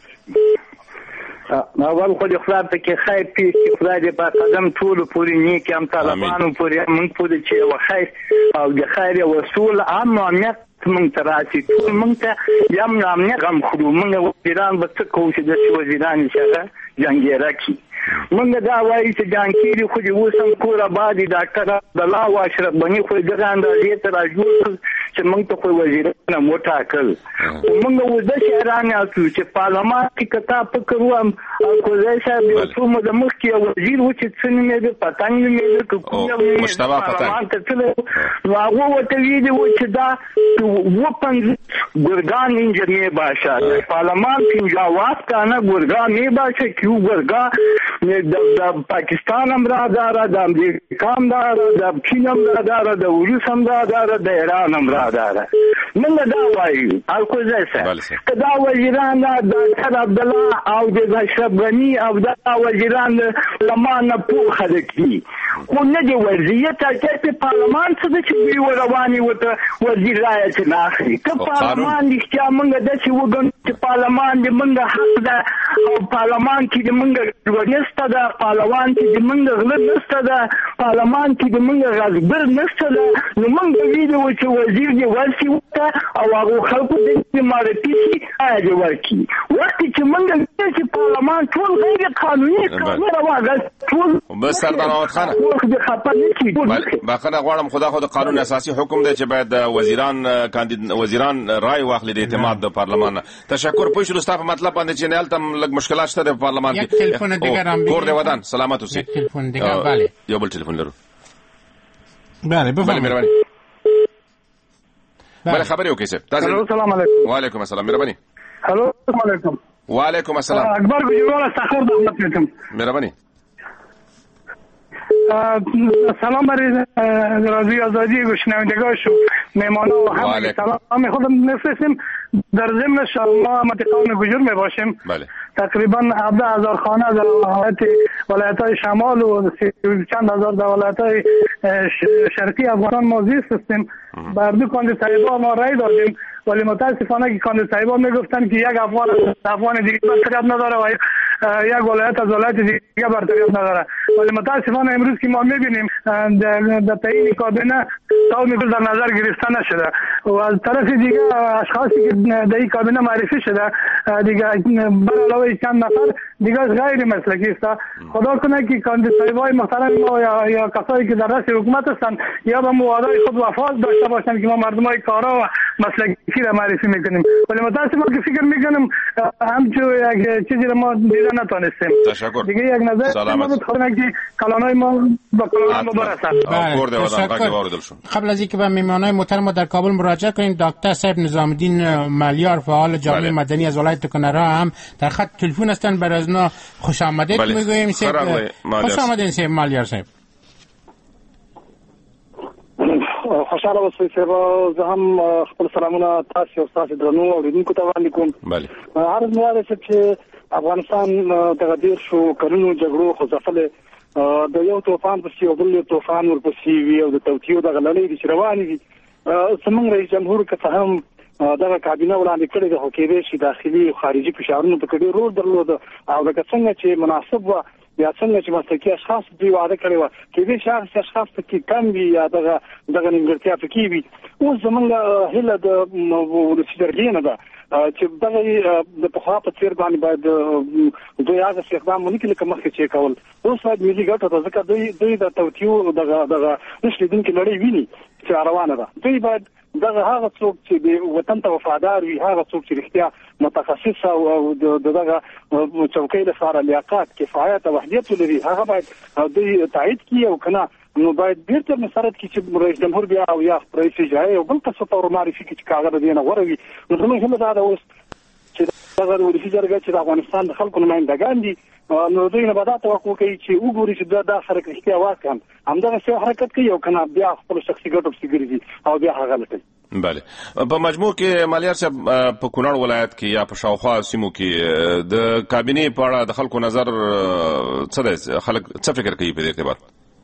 اول خو د خدای په کې خیر پیښ خدای دې په قدم ټول پوری نیک هم طالبانو پوری موږ پوری چې وخیر او د خیر او رسول عام امنیت موږ ته راشي ټول موږ ته یم امنیت غم خورو موږ وزیران به څه کوو چې د وزیران چې جنګیره کی موږ دا وایي چې جانکيري خو دې اوس هم کور آباد ډاکټر عبدالله او اشرف غني خو دغه اندازې ته راجوړ چې موږ ته خو وزیران وټاکل موږ اوس د شهرانه اسو چې پارلمان کې کتاب فکر وم او کوزای صاحب یو څو د مخ کې وزیر و چې څنګه مې د پتنګ مې د کوم مشتبه پتنګ نو هغه وته ویلي و چې دا وپنځ ګورګان انجنیر باشه د پارلمان کې جواب کنه ګورګان نه باشه کیو ګورګان د پاکستان هم راځه د امریکا هم د چین هم راځه د روس هم راځه د ایران هم راځه موږ دا وایو الکوزای صاحب دا وزیران د ډاکټر عبدالله او د اشرف غني او دا وزیران لمانه پوخه دي خو نه دی وضعیت چې پارلمان څه چې وی رواني وته وزیر راځي نه اخلي که پارلمان دې چې موږ د چې وګڼو چې پارلمان دې موږ حق ده او پارلمان کې دې موږ ورنسته ده پارلمان کې دې موږ غلط نسته ده پارلمان کې دې موږ غصبر نسته ده نو موږ ویلو چې وزیر دې ورسي وته او هغه خلکو دې معرفي شي دې ورکی وخت چې موږ چې پارلمان ټول غیر قانوني روان ټول بس سردار محمد خان بخنه غواړم خدا خو د قانون اساسي حکم دی چې باید وزیران رائے واخلي د اعتماد د پارلمان. تشکر پوه شو تاسو په مطلب باندې چې نه تم لږ مشکلات شته د پارلمان کې. تلیفون دیگر هم کور دی ودان سلامت اوسئ. تلیفون دیگر بله یو بل تلیفون لرو. بله بفرمایئ. بله خبري وکړئ صاحب. السلام علیکم. وعلیکم السلام. مهرباني. الو السلام علیکم. وعلیکم السلام. اکبر بجوال سخر دولت میتم. مهرباني. سلام برای رادیو آزادی و شنوندگان شو مهمانا و همه سلام خودم میفرستیم در ضمن ما منطقه گجور می باشیم. بله. تقریبا 17,000 خانه در ولایت‌های شمال و چند هزار در ولایت‌های شرقی افغانستان ما زیست هستیم. بر دو کاندید طالبا ما رای دادیم ولی متاسفانه که کاندید طالبا میگفتن که یک افغان دیگه برتریت نداره و یک ولایت از ولایت دیگه برتریت نداره ولی متاسفانه امروز که ما میبینیم در تعیین کابینه تا در نظر گرفته نشده و از طرف دیگه اشخاصی که در این کابینه معرفی شده دیگه بر علاوه چند نفر دیگه غیر مسلکی است. خدا کنه که کاندیدای محترم ما یا کسایی که در رأس حکومت هستند یا به وعده خود وفا داشته باشند که ما مردمای کارا و مسلکی را معرفی میکنیم. ولی متاسفانه که فکر میکنم همچون یک چیزی را ما دیده نتونستیم. تشکر. دیگه یک نظر ما بود خواهیم که کلانای ما با کلان ما برسند. قبل از اینکه به میهمانای محترم در کابل مراجعه کنیم، دکتر صاحب نظام الدین ملیار فعال جامعه مدنی از ولایت کنرا هم در خط تلفن هستند. برای از اونا خوش آمدید میگوییم. خوش آمدید سید ملیار صاحب. خوشحاله اوسئ صاحب. زه هم خپل سلامونه تاسو او تاسو درنو اوریدونکو ته وړاندې کوم. عرض مې وکړ چې افغانستان دغه ډېر شو کلونو جګړو خو ځپلې د یو طوفان پسې یو بل طوفان ورپسې وي او د توطیو دغه لړۍ دي چې روانې دي. زموږ رئیس جمهور که څه هم دغه کابینه وړاندې کړې ده، خو کېدای شي داخلي او خارجي فشارونو په کې ډېر رول درلوده او لکه څنګه چې مناسب وه یا څنګه چې مسلکي اشخاص دوی وعده کړې وه، کېدای شي هغه اشخاص پکې کم وي یا دغه نیمګړتیا پکې وي. اوس زموږ هیله د ولسي جرګې نه ده چې دغه د پخوا په څېر باندې باید دوی هغه اقدام ونه کړي لکه مخکې چې کول. اوس باید ملي ګټو ته، ځکه دوی د توطیو دغه نشلیدونکي لړۍ ویني چې روانه ده. دوی باید دغه هغه څوک چې د وطن ته وفادار وي، هغه څوک چې رښتیا متخصص او دغه چوکۍ لپاره لیاقت، کفایت او اهلیت لري، هغه باید دوی تایید کړي او کنه نو باید بیرته مسرت کې چې رئیس جمهور بیا او یا رئیس اجرایي او بل کس ته معرفي کړي چې کاغذ دې نه غوړوي. نو زموږ هیله دا ده اوس چې دغه ولسي جرګه چې د افغانستان د خلکو نمایندګان دي، نو دوی نه به دا توقع کوي چې وګوري چې دا خلک رښتیا واقعا همدغه څه حرکت کوي او کنه بیا خپل شخصي ګټو پسې ګرځي او بیا هغه لټوي. بله. په مجموع کې مالیار صاحب په کونړ ولایت کې یا په شاوخوا سیمو کې د کابینې په اړه د خلکو نظر څه دی؟ خلک څه فکر کوي په دې اعتبار؟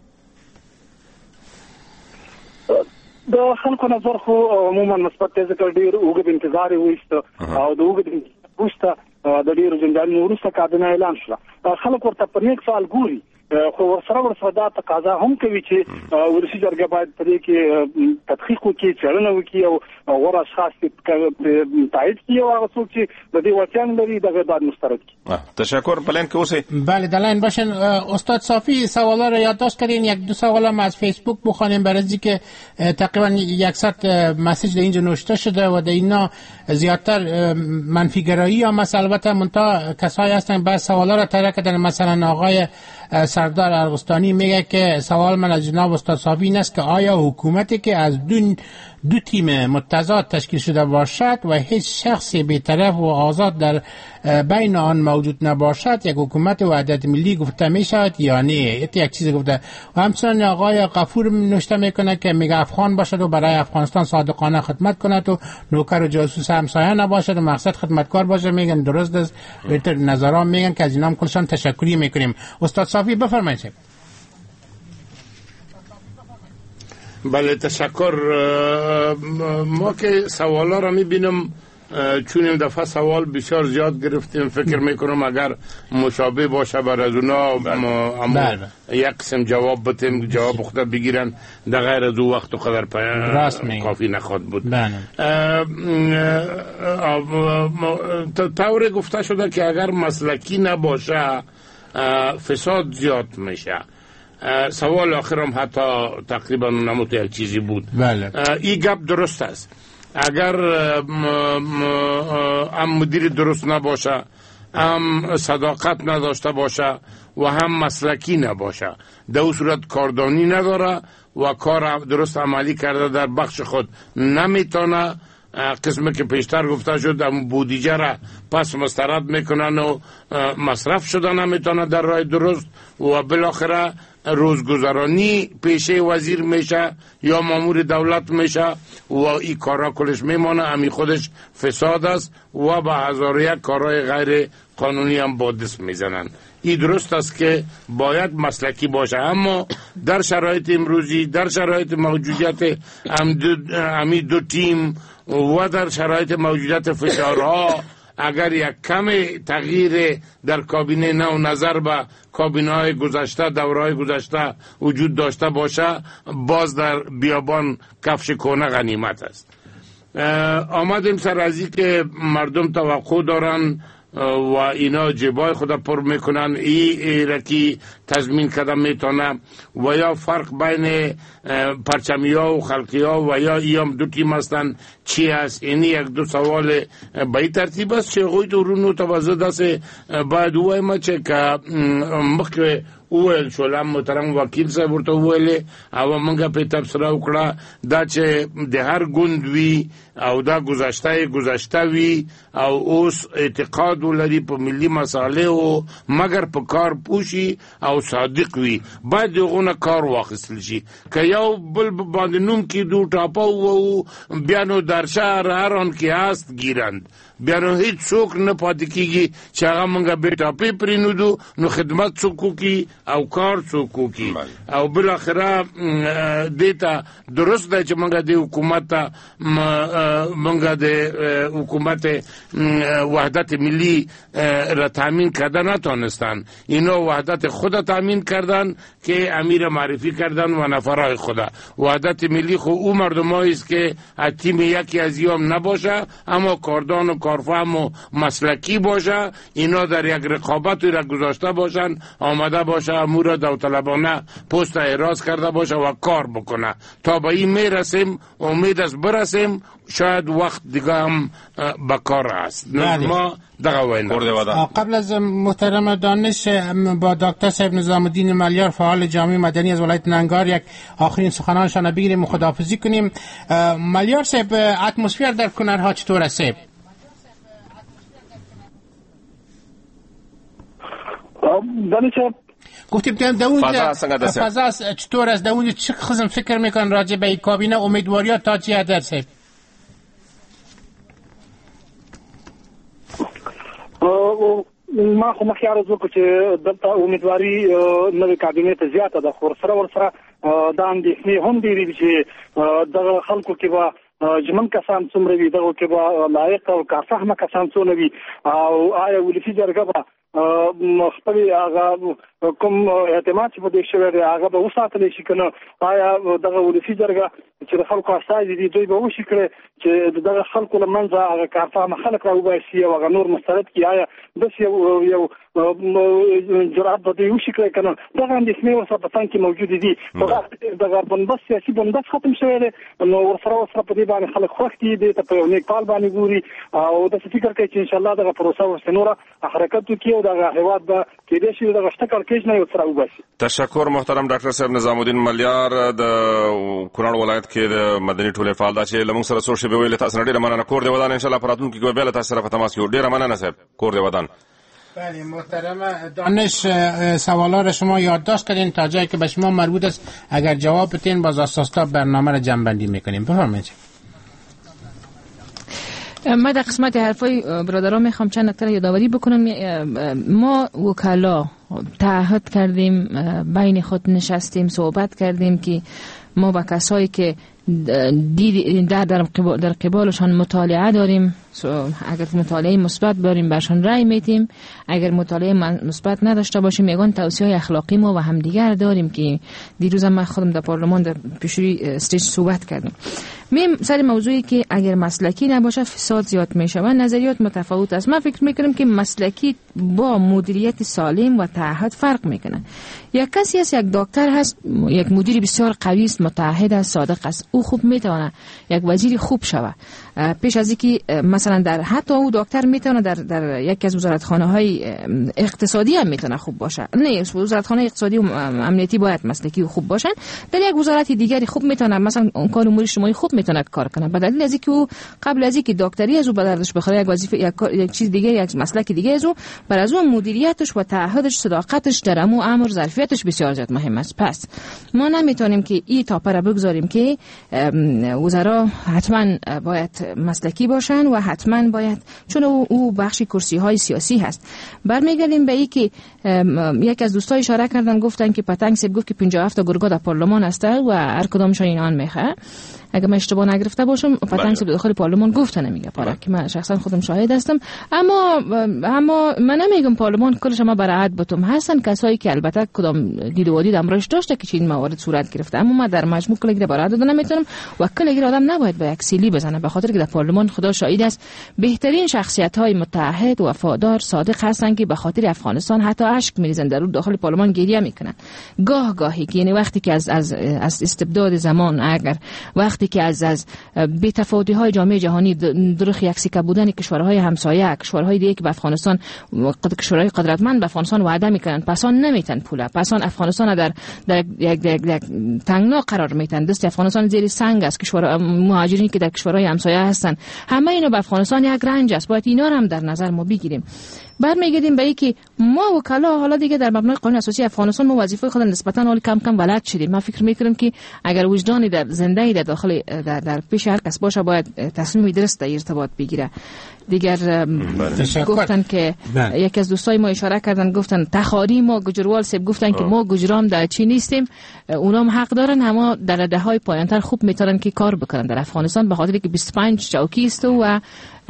د خلکو نظر خو عموما مثبت دی، ځکه ډېر اوږد انتظار یې وایسته او د اوږد انتظار وروسته د ډېرو جنجالونو وروسته کابینه اعلان شوه. خلک ورته په نیک فعال ګوري، خو ورسره دا تقاضا هم کوي چې ولسي جرګه باید په دې کې تحقیق وکړي، څېړنه وکړي او غوره اشخاص تایید کړي او هغه څوک چې د دې وړتیا لري دغه باید مسترد کړي. تشکر. پلان که اوسئ. بله در لاین باشین. استاد صافی سوالا رو یادداشت کردین. یک دو سوال هم از فیسبوک بخوانیم برای اینکه تقریبا 100 مسیج در اینجا نوشته شده و در اینا زیادتر منفیگرایی یا مثلا البته منتها کسایی هستن بعض سوالا رو طرح کردن. مثلا آقای سردار ارغستانی میگه که سوال من از جناب استاد صافی این است که آیا حکومتی که از دو تیم متضاد تشکیل شده باشد و هیچ شخصی بی‌طرف و آزاد در بین آن موجود نباشد یک حکومت وحدت ملی گفته می شود یا نه؟ یک چیز گفته. و همچنین آقای غفور نوشته میکنه که میگه افغان باشد و برای افغانستان صادقانه خدمت کند و نوکر و جاسوس همسایه نباشد و مقصد خدمتکار باشه. میگن درست است. بهتر نظرام میگن که از اینا هم کلشان تشکری میکنیم. استاد صافی بفرمایید. بله تشکر. ما که سوالا را میبینم چون این دفعه سوال بسیار زیاد گرفتیم، فکر میکنم اگر مشابه باشه بر از اونا یک قسم جواب بتیم، جواب خود بگیرن در غیر از او وقت و قدر کافی نخواد بود. طور گفته شده که اگر مسلکی نباشه فساد زیاد میشه. سوال آخرم حتی تقریبا نموت یک چیزی بود. این گپ درست است. اگر هم مدیر درست نباشه، هم صداقت نداشته باشه و هم مسلکی نباشه، در اون صورت کاردانی نداره و کار درست عملی کرده در بخش خود نمیتونه. قسمی که پیشتر گفته شد بودجه را پس مسترد میکنن و مصرف شده نمیتونه در راه درست و بالاخره روزگذرانی پیشه وزیر میشه یا مامور دولت میشه و این کارا کلش میمانه. امی خودش فساد است و به هزار یک کارهای غیر قانونی هم با دست میزنن. این درست است که باید مسلکی باشه، اما در شرایط امروزی، در شرایط موجودیت امی دو تیم و در شرایط موجودیت فشارها، اگر یک کم تغییر در کابینه نو نظر به کابینه های گذشته، دورهای گذشته وجود داشته باشه، باز در بیابان کفش کنه غنیمت است. آمدیم سر از این که مردم توقع دارن و اینا جیبای خود پر میکنن رکی تضمین کردن میتونه و یا فرق بین پرچمی ها و خلقی ها و یا ایام دو تیم هستن چی هست؟ اینی یک دو سوال به این ترتیب است چه غوی تو رونو توازه دست باید اوه ما چه که مخی اویل شولم محترم وکیل صاحب ورته ویلې او منګه په تبصره وکړه دا چې د هر ګوند وي او دا گذشته وي او اوس اعتقاد ولري په ملي مسالو مګر په کار پوشي او صادق وي باید دغه کار واخیستل شي که یو بل باندې نوم کې دو ټاپو او بیانو در شهر هران کې هست گیرند بیانو هیڅ څوک نه پاتې کیږي چې هغه منګه به ټاپې پرینودو نو خدمت څوک کی او کار څوک کی او بل اخره دیتا درست ده چې منګه د حکومت منګه د حکومت وحدت ملی را تامین کردن نتونستن اینو وحدت خود تامین کردن که امیر معرفی کردن و نفرای خود وحدت ملی خو او مردمایی است که تیم یکی از یوم نباشه اما کاردان و کارفهم و مسلکی باشه اینا در یک رقابت را گذاشته باشن آمده باشه امور داوطلبانه پست احراز کرده باشه و کار بکنه تا به این میرسیم امید است برسیم شاید وقت دیگه هم بکار است ما قبل از محترم دانش با دکتر صاحب نظام الدین ملیار فعال جامعه مدنی از ولایت ننگار یک آخرین سخنانشان بگیریم و خداحافظی کنیم. ملیار صاحب اتمسفر در کنرها چطور است؟ گفتیم فضا چطور است؟ اونجا چه قسم فکر میکن راجع به این کابینه امیدواریات تا چه حد است؟ ما خو مخکې عرض وکړو چې دلته امیدواري نوې کابینې ته زیاته ده خو ورسره دا اندېښنې هم ډېرې دي چې دغه خلکو کې به جمن کسان څومره وي دغو کې به لایق او کارفهمه کسان څونه وي او آیا ولسي جرګه به خپل هغه کوم اعتماد چې په دې شوی دی هغه به وساتلی شي که نه آیا دغه ولسي جرګه چې د خلکو استازي دي دوی به وشي کړي چې دغه خلکو له منځه هغه کارفهمه خلک راوباسي او هغه نور مسترد کړي آیا داسې یو جرأت به دوی وشي کړی که نه دغه اندېښنې ورسره په څنګ کې موجودې دي دغه بندبست سیاسي بندبست ختم شوی دی نو ورسره په دې باندې خلک خوښ دي دې ته په یو نیک پال باندې ګوري او داسې فکر کوي چې انشاءالله دغه پروسه ورسره نوره حرکت وکړي او دغه هېواد به کېدای شي دغه شته کړکېچ نه یې ورسره وباسي. تشکر محترم ډاکټر صاحب نظام الدین ملیار د کونړ ولایت کې د مدني ټولنې فعال دا چې له موږ سره څو شېبې ویلې تاسو نه ډېره مننه کور دې ودان انشاءالله په راتلونکي کې به بیا له تاسو سره په تماس کې یو ډېره مننه صاحب کور دې ودان. بله محترم دانش سوالا را شما یادداشت کردین تا جایی که به شما مربوط است اگر جواب بدین باز اساسا برنامه را جمع‌بندی میکنیم. بفرمایید. من در قسمت حرفای برادران میخوام چند نکته یادآوری بکنم. ما وکلا تعهد کردیم بین خود نشستیم صحبت کردیم که ما با کسایی که در قبالشان مطالعه داریم اگر مطالعه مثبت داریم برشان رأی میدیم اگر مطالعه مثبت نداشته باشیم یگان توصیه اخلاقی ما و همدیگر داریم که دیروز من خودم در پارلمان در پیشوری استیج صحبت کردیم. میم سر موضوعی که اگر مسلکی نباشه فساد زیاد میشه و نظریات متفاوت است. من فکر میکنم که مسلکی با مدیریت سالم و تعهد فرق میکنه. یک کسی است یک دکتر هست یک مدیر بسیار قوی است متعهد است صادق است او خوب میتونه یک وزیر خوب شوه پیش از اینکه مثلا در حتی او دکتر میتونه در یکی از وزارتخانه‌های اقتصادی هم میتونه خوب باشه. نه وزارتخانه اقتصادی و امنیتی باید مسلکی و خوب باشن در یک وزارت دیگری خوب میتونه مثلا کار امور اجتماعی خوب میتونه کار کنه به دلیل از اینکه او قبل از اینکه دکتری از او به دردش بخوره یک وظیفه یک چیز دیگه یک مسلک دیگه از او بر از اون مدیریتش و تعهدش صداقتش در امر ظرفیتش بسیار زیاد مهم است. پس ما نمیتونیم که این تاپه را بگذاریم که وزرا حتما باید مسلکی باشن و حتما باید چون او بخشی کرسی های سیاسی هست. برمیگردیم به این که یک از دوستای اشاره کردن گفتن که پتنگ سیب گفت که 57 گرگا در پارلمان است و هر کدامشون این آن میخواه. اگه من اشتباه نگرفته باشم پتنگ سیب داخل پارلمان گفته نمیگه پاره که من شخصا خودم شاهد هستم اما من نمیگم پارلمان کلش ما برعت بتم هستن کسایی که البته کدام دید و دید امرش داشته که این موارد صورت گرفته اما ما در مجموع کلی برعت دادن نمیتونم و کلی آدم نباید با یک سیلی بزنه به خاطر که که در پارلمان خدا شاهد است بهترین شخصیت‌های متعهد وفادار صادق هستند که به خاطر افغانستان حتی اشک می‌ریزند در داخل پارلمان گریه میکنن گاهی که یعنی وقتی که از استبداد زمان اگر وقتی که از بی‌تفاوتی‌های جامعه جهانی درخ یکسیکه بودن کشورهای همسایه کشورهای دیگه که به افغانستان کشورهای قدرتمند به افغانستان وعده میکنن پسان نمیتن پوله پسان افغانستان در یک تنگنا قرار میتن دست افغانستان زیر سنگ است کشور مهاجرینی که در کشورهای همسایه هستن همه اینا به افغانستان یک رنج است باید اینا رو هم در نظر ما بگیریم برمیگردیم به اینکه ما وکلا حالا دیگه در مبنای قانون اساسی افغانستان ما وظیفه خود نسبتا حال کم کم بلد شدیم من فکر میکنم که اگر وجدانی در زنده در داخل در پیش هر کس باشه باید تصمیم درست در ارتباط بگیره دیگر گفتن که یکی از دوستای ما اشاره کردن گفتن تخاری ما گجروال سب گفتن که ما گجرام در چی نیستیم اونام حق دارن اما در دههای پایانتر خوب میتونن که کار بکنن در افغانستان به خاطر که 25 چوکی است و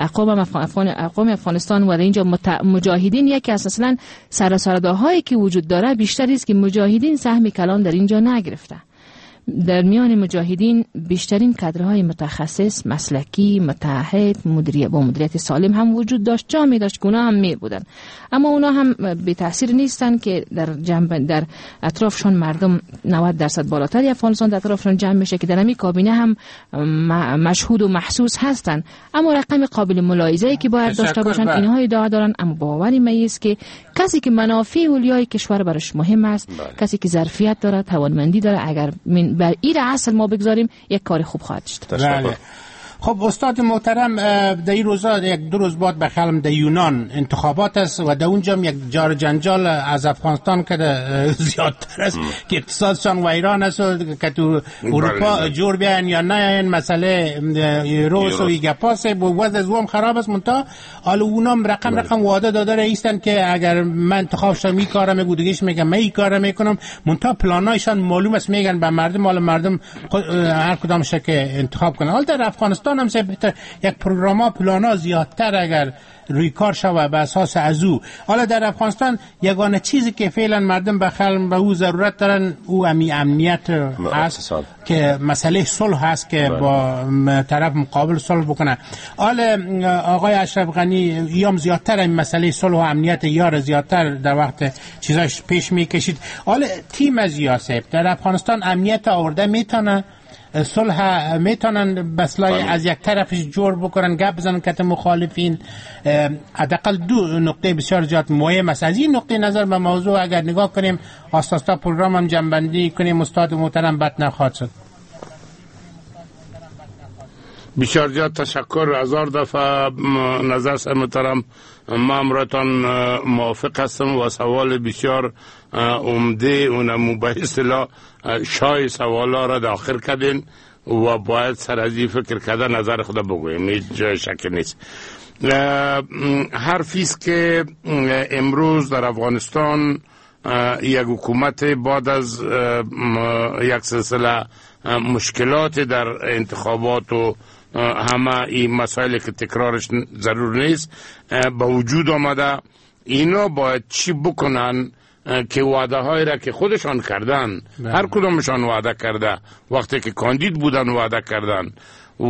اقوام افغانستان و اینجا مجاهدین یکی از اصلا سرسرده‌هایی که وجود داره بیشتر است که مجاهدین سهم کلان در اینجا نگرفته در میان مجاهدین بیشترین کادرهای متخصص مسلکی متعهد با مدیریت سالم هم وجود داشت جا می داشت که اونا هم می بودن اما اونا هم بی تاثیر نیستن که در اطرافشون مردم 90% بالاتری افغانستان در اطرافشون جمع میشه که در همین کابینه هم مشهود و محسوس هستن اما رقم قابل ملاحظه‌ای که باید داشته باشن اینها ادعا دارن اما باوری من است که کسی که منافع اولیای کشور براش مهم است کسی که ظرفیت داره توانمندی داره اگر بر این اصل ما بگذاریم یک کار خوب خواهد شد. خب استاد محترم در این روزا یک دو روز بعد به خیالم در یونان انتخابات است و در اونجا یک جار جنجال از افغانستان که زیادتر است که اقتصادشان ویران است که تو اروپا جور بیان یا نه این مسئله روس و ایگپاس وضع زوم خراب است منتها حالا اونام رقم وعده داده رئیسن که اگر من انتخاب شدم این کارم میگم دیگهش میگم من این کارم میکنم منتها پلانایشان معلوم است میگن به مردم حالا مردم هر کدام که انتخاب کنن حالا در افغانستان هم بهتر یک پلانا زیادتر اگر روی کار شود به اساس از او حالا در افغانستان یگانه چیزی که فعلا مردم به او ضرورت دارن او امنیت هست که مسئله صلح هست که با طرف مقابل صلح بکنه حالا آقای اشرف غنی یام زیادتر این مسئله صلح و امنیت یار زیادتر در وقت چیزاش پیش میکشید حالا تیم از یاسب در افغانستان امنیت آورده میتونه صلح میتونن بسلای از یک طرفش جور بکنن گپ بزنن که مخالفین حداقل دو نقطه بسیار زیاد مهم است از این نقطه نظر به موضوع اگر نگاه کنیم آساستا پروگرام هم جنبندی کنیم استاد محترم بد نخواهد شد بسیار زیاد تشکر هزار دفعه نظر محترم ما امراتان موافق هستم و سوال بسیار عمده اونمو به اصطلاح شای سوالا را داخل کردین و باید سر از این فکر کردن نظر خدا بگویم هیچ جای شک نیست حرفیست که امروز در افغانستان یک حکومت بعد از یک سلسله مشکلات در انتخابات و همه این مسائل که تکرارش ضرور نیست به وجود آمده اینا باید چی بکنن که وعده های را که خودشان کردن هر کدومشان وعده کرده وقتی که کاندید بودن وعده کردن و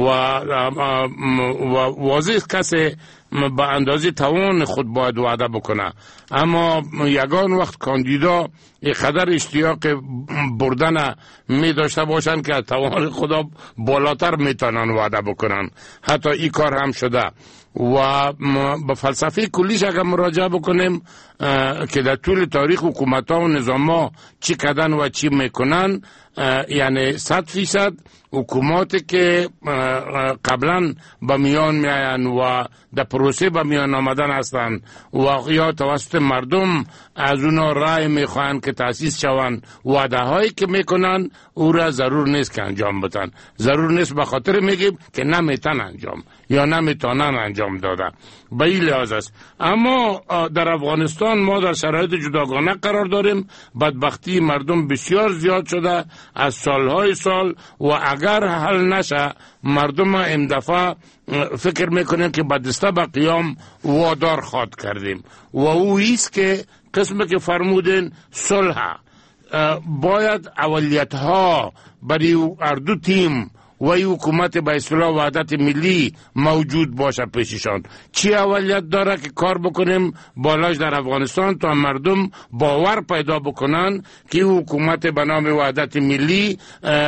واضح کسی به اندازه توان خود باید وعده بکنه اما یگان وقت کاندیدا اینقدر اشتیاق بردن می داشته باشند که توان خدا بالاتر میتونن وعده بکنن حتی این کار هم شده و به فلسفه کلیش اگر مراجعه بکنیم که در طول تاریخ حکومت ها و نظام ها چی کردن و چی میکنن یعنی 100% حکوماتی که قبلا به میان میاین و در پروسه به میان آمدن هستند و یا توسط مردم از اونا رای میخواهند که تأسیس شوند وعده هایی که میکنن او را ضرور نیست که انجام بدن ضرور نیست به خاطر میگیم که نمیتن انجام یا نمیتونن انجام دادن به این لحاظ است اما در افغانستان ما در شرایط جداگانه قرار داریم بدبختی مردم بسیار زیاد شده از سالهای سال و اگر حل نشه مردم این دفعه فکر میکنیم که به دسته به قیام وادار خواهد کردیم و او ایست که قسمی که فرمودین صلح باید اولیت ها برای هر دو تیم و این حکومت به اصطلاح وحدت ملی موجود باشه پیششان. چی اولیت داره که کار بکنیم بالاش در افغانستان تا مردم باور پیدا بکنن که حکومت به نام وحدت ملی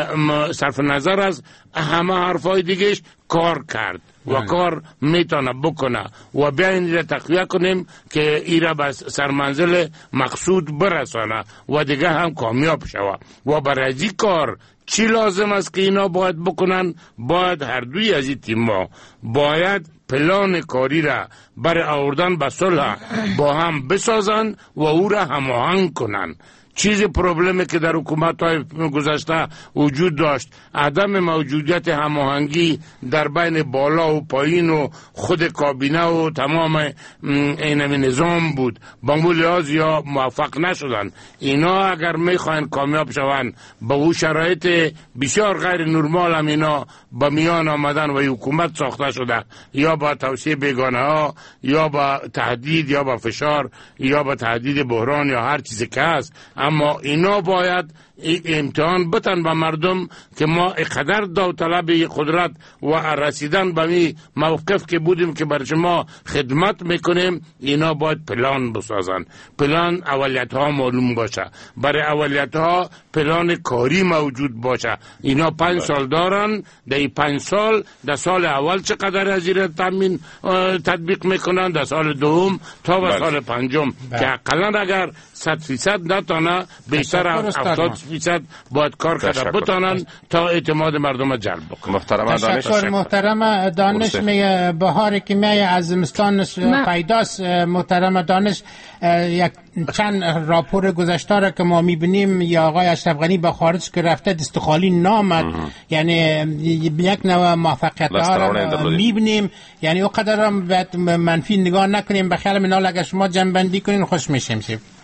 صرف نظر از همه حرفای دیگهش کار کرد و کار میتونه بکنه و بیا این را تقویه کنیم که ایره به سرمنزل مقصود برسانه و دیگه هم کامیاب شوه. و برای این کار چی لازم است که اینا باید بکنن؟ باید هر دوی از این تیم‌ها باید پلان کاری را برای آوردن به صلح با هم بسازن و او را هماهنگ کنن. چیزی پروبلمی که در حکومت‌های گذشته وجود داشت، عدم موجودیت هماهنگی در بین بالا و پایین و خود کابینه و تمام این نظام بود. با اون لحاظ یا موفق نشدن. اینا اگر میخواین کامیاب شوند با او شرایط بسیار غیر نرمال هم اینا با میان آمدن و حکومت ساخته شده، یا با توسعه بیگانه ها، یا با تهدید، یا با فشار، یا با تهدید بحران، یا هر چیزی که هست. اما اینا باید امتحان بتن به مردم که ما اقدر داوطلب قدرت و رسیدن به می موقف که بودیم که بر شما خدمت میکنیم. اینا باید پلان بسازن. پلان اولیت ها معلوم باشه، برای اولیت ها پلان کاری موجود باشه. اینا 5 سال دارن، در 5 سال در سال اول چقدر از این تامین تطبیق میکنن، در سال دوم تا به سال پنجم که اقلا اگر 100% نتانه بیشتر 70% باید کار کرده بتانن تا اعتماد مردم جلب بکنن. تشکر محترم دانش. میگه بهار که میایه از زمستان پیداست. محترم دانش، یک چند راپور گذشته را که ما میبینیم یا آقای اشرف غنی به خارج که رفته دست خالی نامد، یعنی یک نوع موفقیت ها را میبینیم، یعنی او قدر هم باید منفی نگاه نکنیم. بخیال منال اگر شما جنبندی کنین خوش میشیم.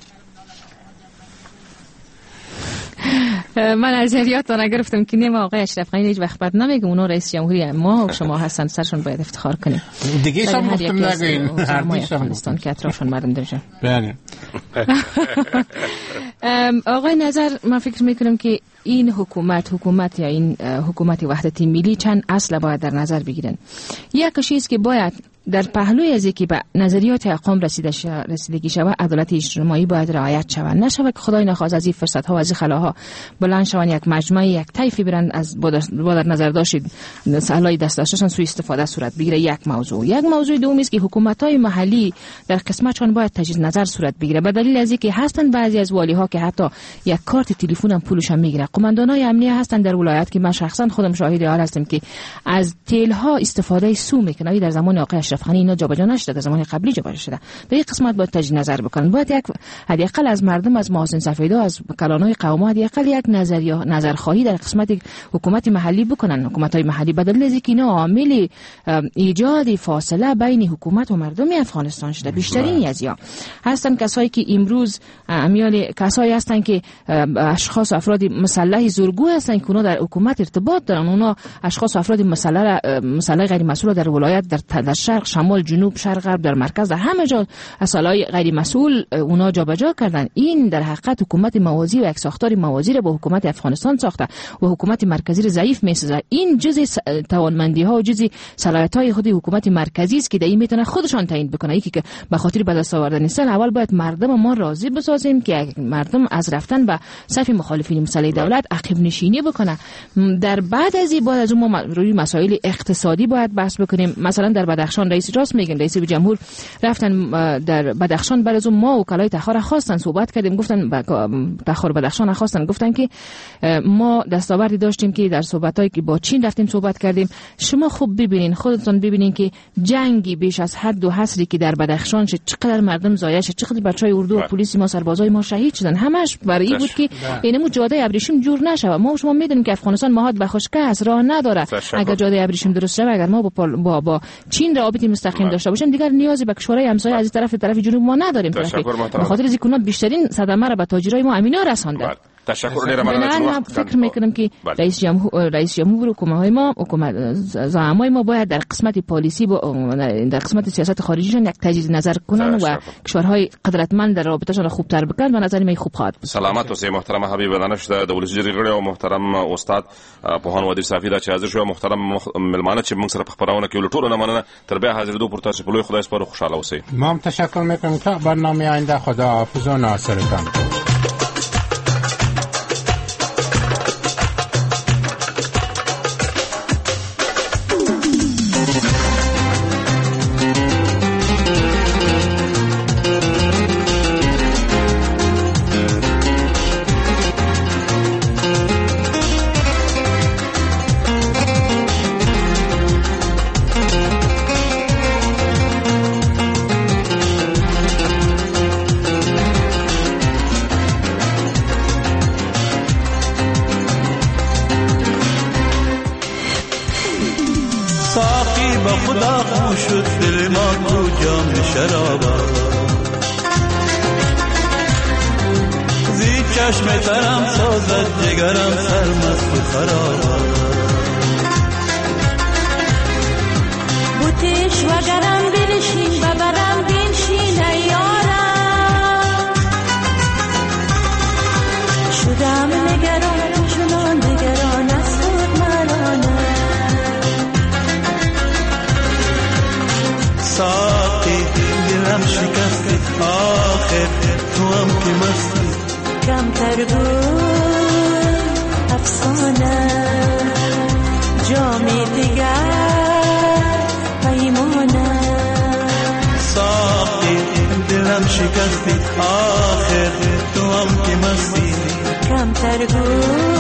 من از یادتان گرفتم که نیم آقای اشرف غنی هیچ وقت بد نمیگه، اونا رئیس جمهوری ما و شما هستن، سرشون باید افتخار کنیم. دیگه هم گفتم نگین هر افغانستان که اطرافشون مردم داشتن. بله. آقای نظر، من فکر میکنم که این حکومت یا این حکومت وحدت ملی چند اصل باید در نظر بگیرن. یک چیز که باید در پهلوی از اینکه به نظریات اقوام رسیدگی شود، عدالت اجتماعی باید رعایت شود. نشود که خدای نخواست از این فرصت ها و از این خلاها بلند شوند یک مجموعه یک طیفی برند از با در نظر داشت سهلای دست داشتن سوء استفاده صورت بگیره. یک موضوع دوم است که حکومت های محلی در قسمتشان باید تجدید نظر صورت بگیره، به دلیل از اینکه هستند بعضی از والی ها که حتی یک کارت تلفن هم پولش هم میگیره. قماندانای امنیه هستند در ولایت که من شخصا خودم شاهد آن هستم که از تیل ها استفاده سو میکنه. در زمان آقای اشرف غنی اینا جابجا نشده، در زمان قبلی جابجا شده. در این قسمت باید تجدید نظر بکنن. باید یک حداقل از مردم، از محاسن سفیدا، از کلانای قوم حداقل یک نظرخواهی در قسمت حکومت محلی بکنن. حکومت‌های محلی بدل از اینا عامل ایجاد فاصله بین حکومت و مردم افغانستان شده. بیشترین از یا هستن کسایی که امروز کسایی هستن که اشخاص و افراد مسلح زورگو هستن که اونا در حکومت ارتباط دارن. اونا اشخاص و افراد مسلح غیر مسئول در ولایت، در شرق، شمال، جنوب، شرق، غرب، در مرکز، در همه جا اصلای غیر مسئول اونا جابجا کردن. این در حقیقت حکومت موازی و یک ساختار موازی را با حکومت افغانستان ساخته و حکومت مرکزی را ضعیف می‌سازه. این جزء توانمندی‌ها و جزء صلاحیت‌های خود حکومت مرکزی است که در این میتونه خودشان تعیین بکنه. یکی که به خاطر به دست آوردن سال اول باید مردم ما راضی بسازیم که مردم از رفتن به صف مخالفین مسلح دولت عقب نشینی بکنه. در بعد از این باید از اون روی مسائل اقتصادی باید بحث بکنیم. مثلا در بدخشان رئیس راست میگن، رئیس جمهور رفتن در بدخشان، بعد از اون ما وکلای تخار خواستن صحبت کردیم، گفتن تخار بدخشان خواستن، گفتن که ما دستاوردی داشتیم که در صحبتایی که با چین رفتیم صحبت کردیم. شما خوب ببینین، خودتون ببینین که جنگی بیش از حد و حصری که در بدخشان شد، چقدر مردم ضایع شد، چقدر بچهای اردو و پلیس ما، سربازای ما شهید شدن. همش برای این بود که اینمو جاده ابریشم جور نشه. ما شما میدونیم که افغانستان مهاد به خشکی است، راه نداره. اگر جاده ابریشم درست شه، اگر ما با چین روابط مستقیم داشته باشیم، دیگر نیازی به کشورهای همسایه از طرف جنوب ما نداریم. به خاطر از اینکه بیشترین صدمه را به تاجرای ما امینا رسانده. تشکر ډیر مننه. فکر میکنم که رئیس جمهور حکومت زعمای ما باید در قسمت پالیسی در قسمت سیاست خارجیشان یک تجدید نظر کنن و کشورهای قدرتمند در رابطهشان خوبتر بکنن و نظر من خوب خواهد بود. سلامت اوسئ محترم حبیب دانش د ولسی جرګې غړي او محترم استاد پوهان ودیر صافی دا چې حاضر شو. محترم ملمانه چې موږ سره په خبرونه کې ټول نه مننه. تر بیا حاضرېدو پر تاسو په لوی خدای سپارو. خوشاله اوسئ. ما هم تشکر میکنم تا برنامه آینده. خداحافظ و ناصرتان. چشم ترم سازد جگرم سرمست و خراب بوتش و گرم بنشین ببرم بنشین ایارم شدم نگران چنان نگران از خود مرانم ساقی دلم شکستی آخر تو هم که مستی کم تر بود افسانه جامی دیگر پیمانه ساقی دلم شکستی آخر تو هم که مستی کم تر بود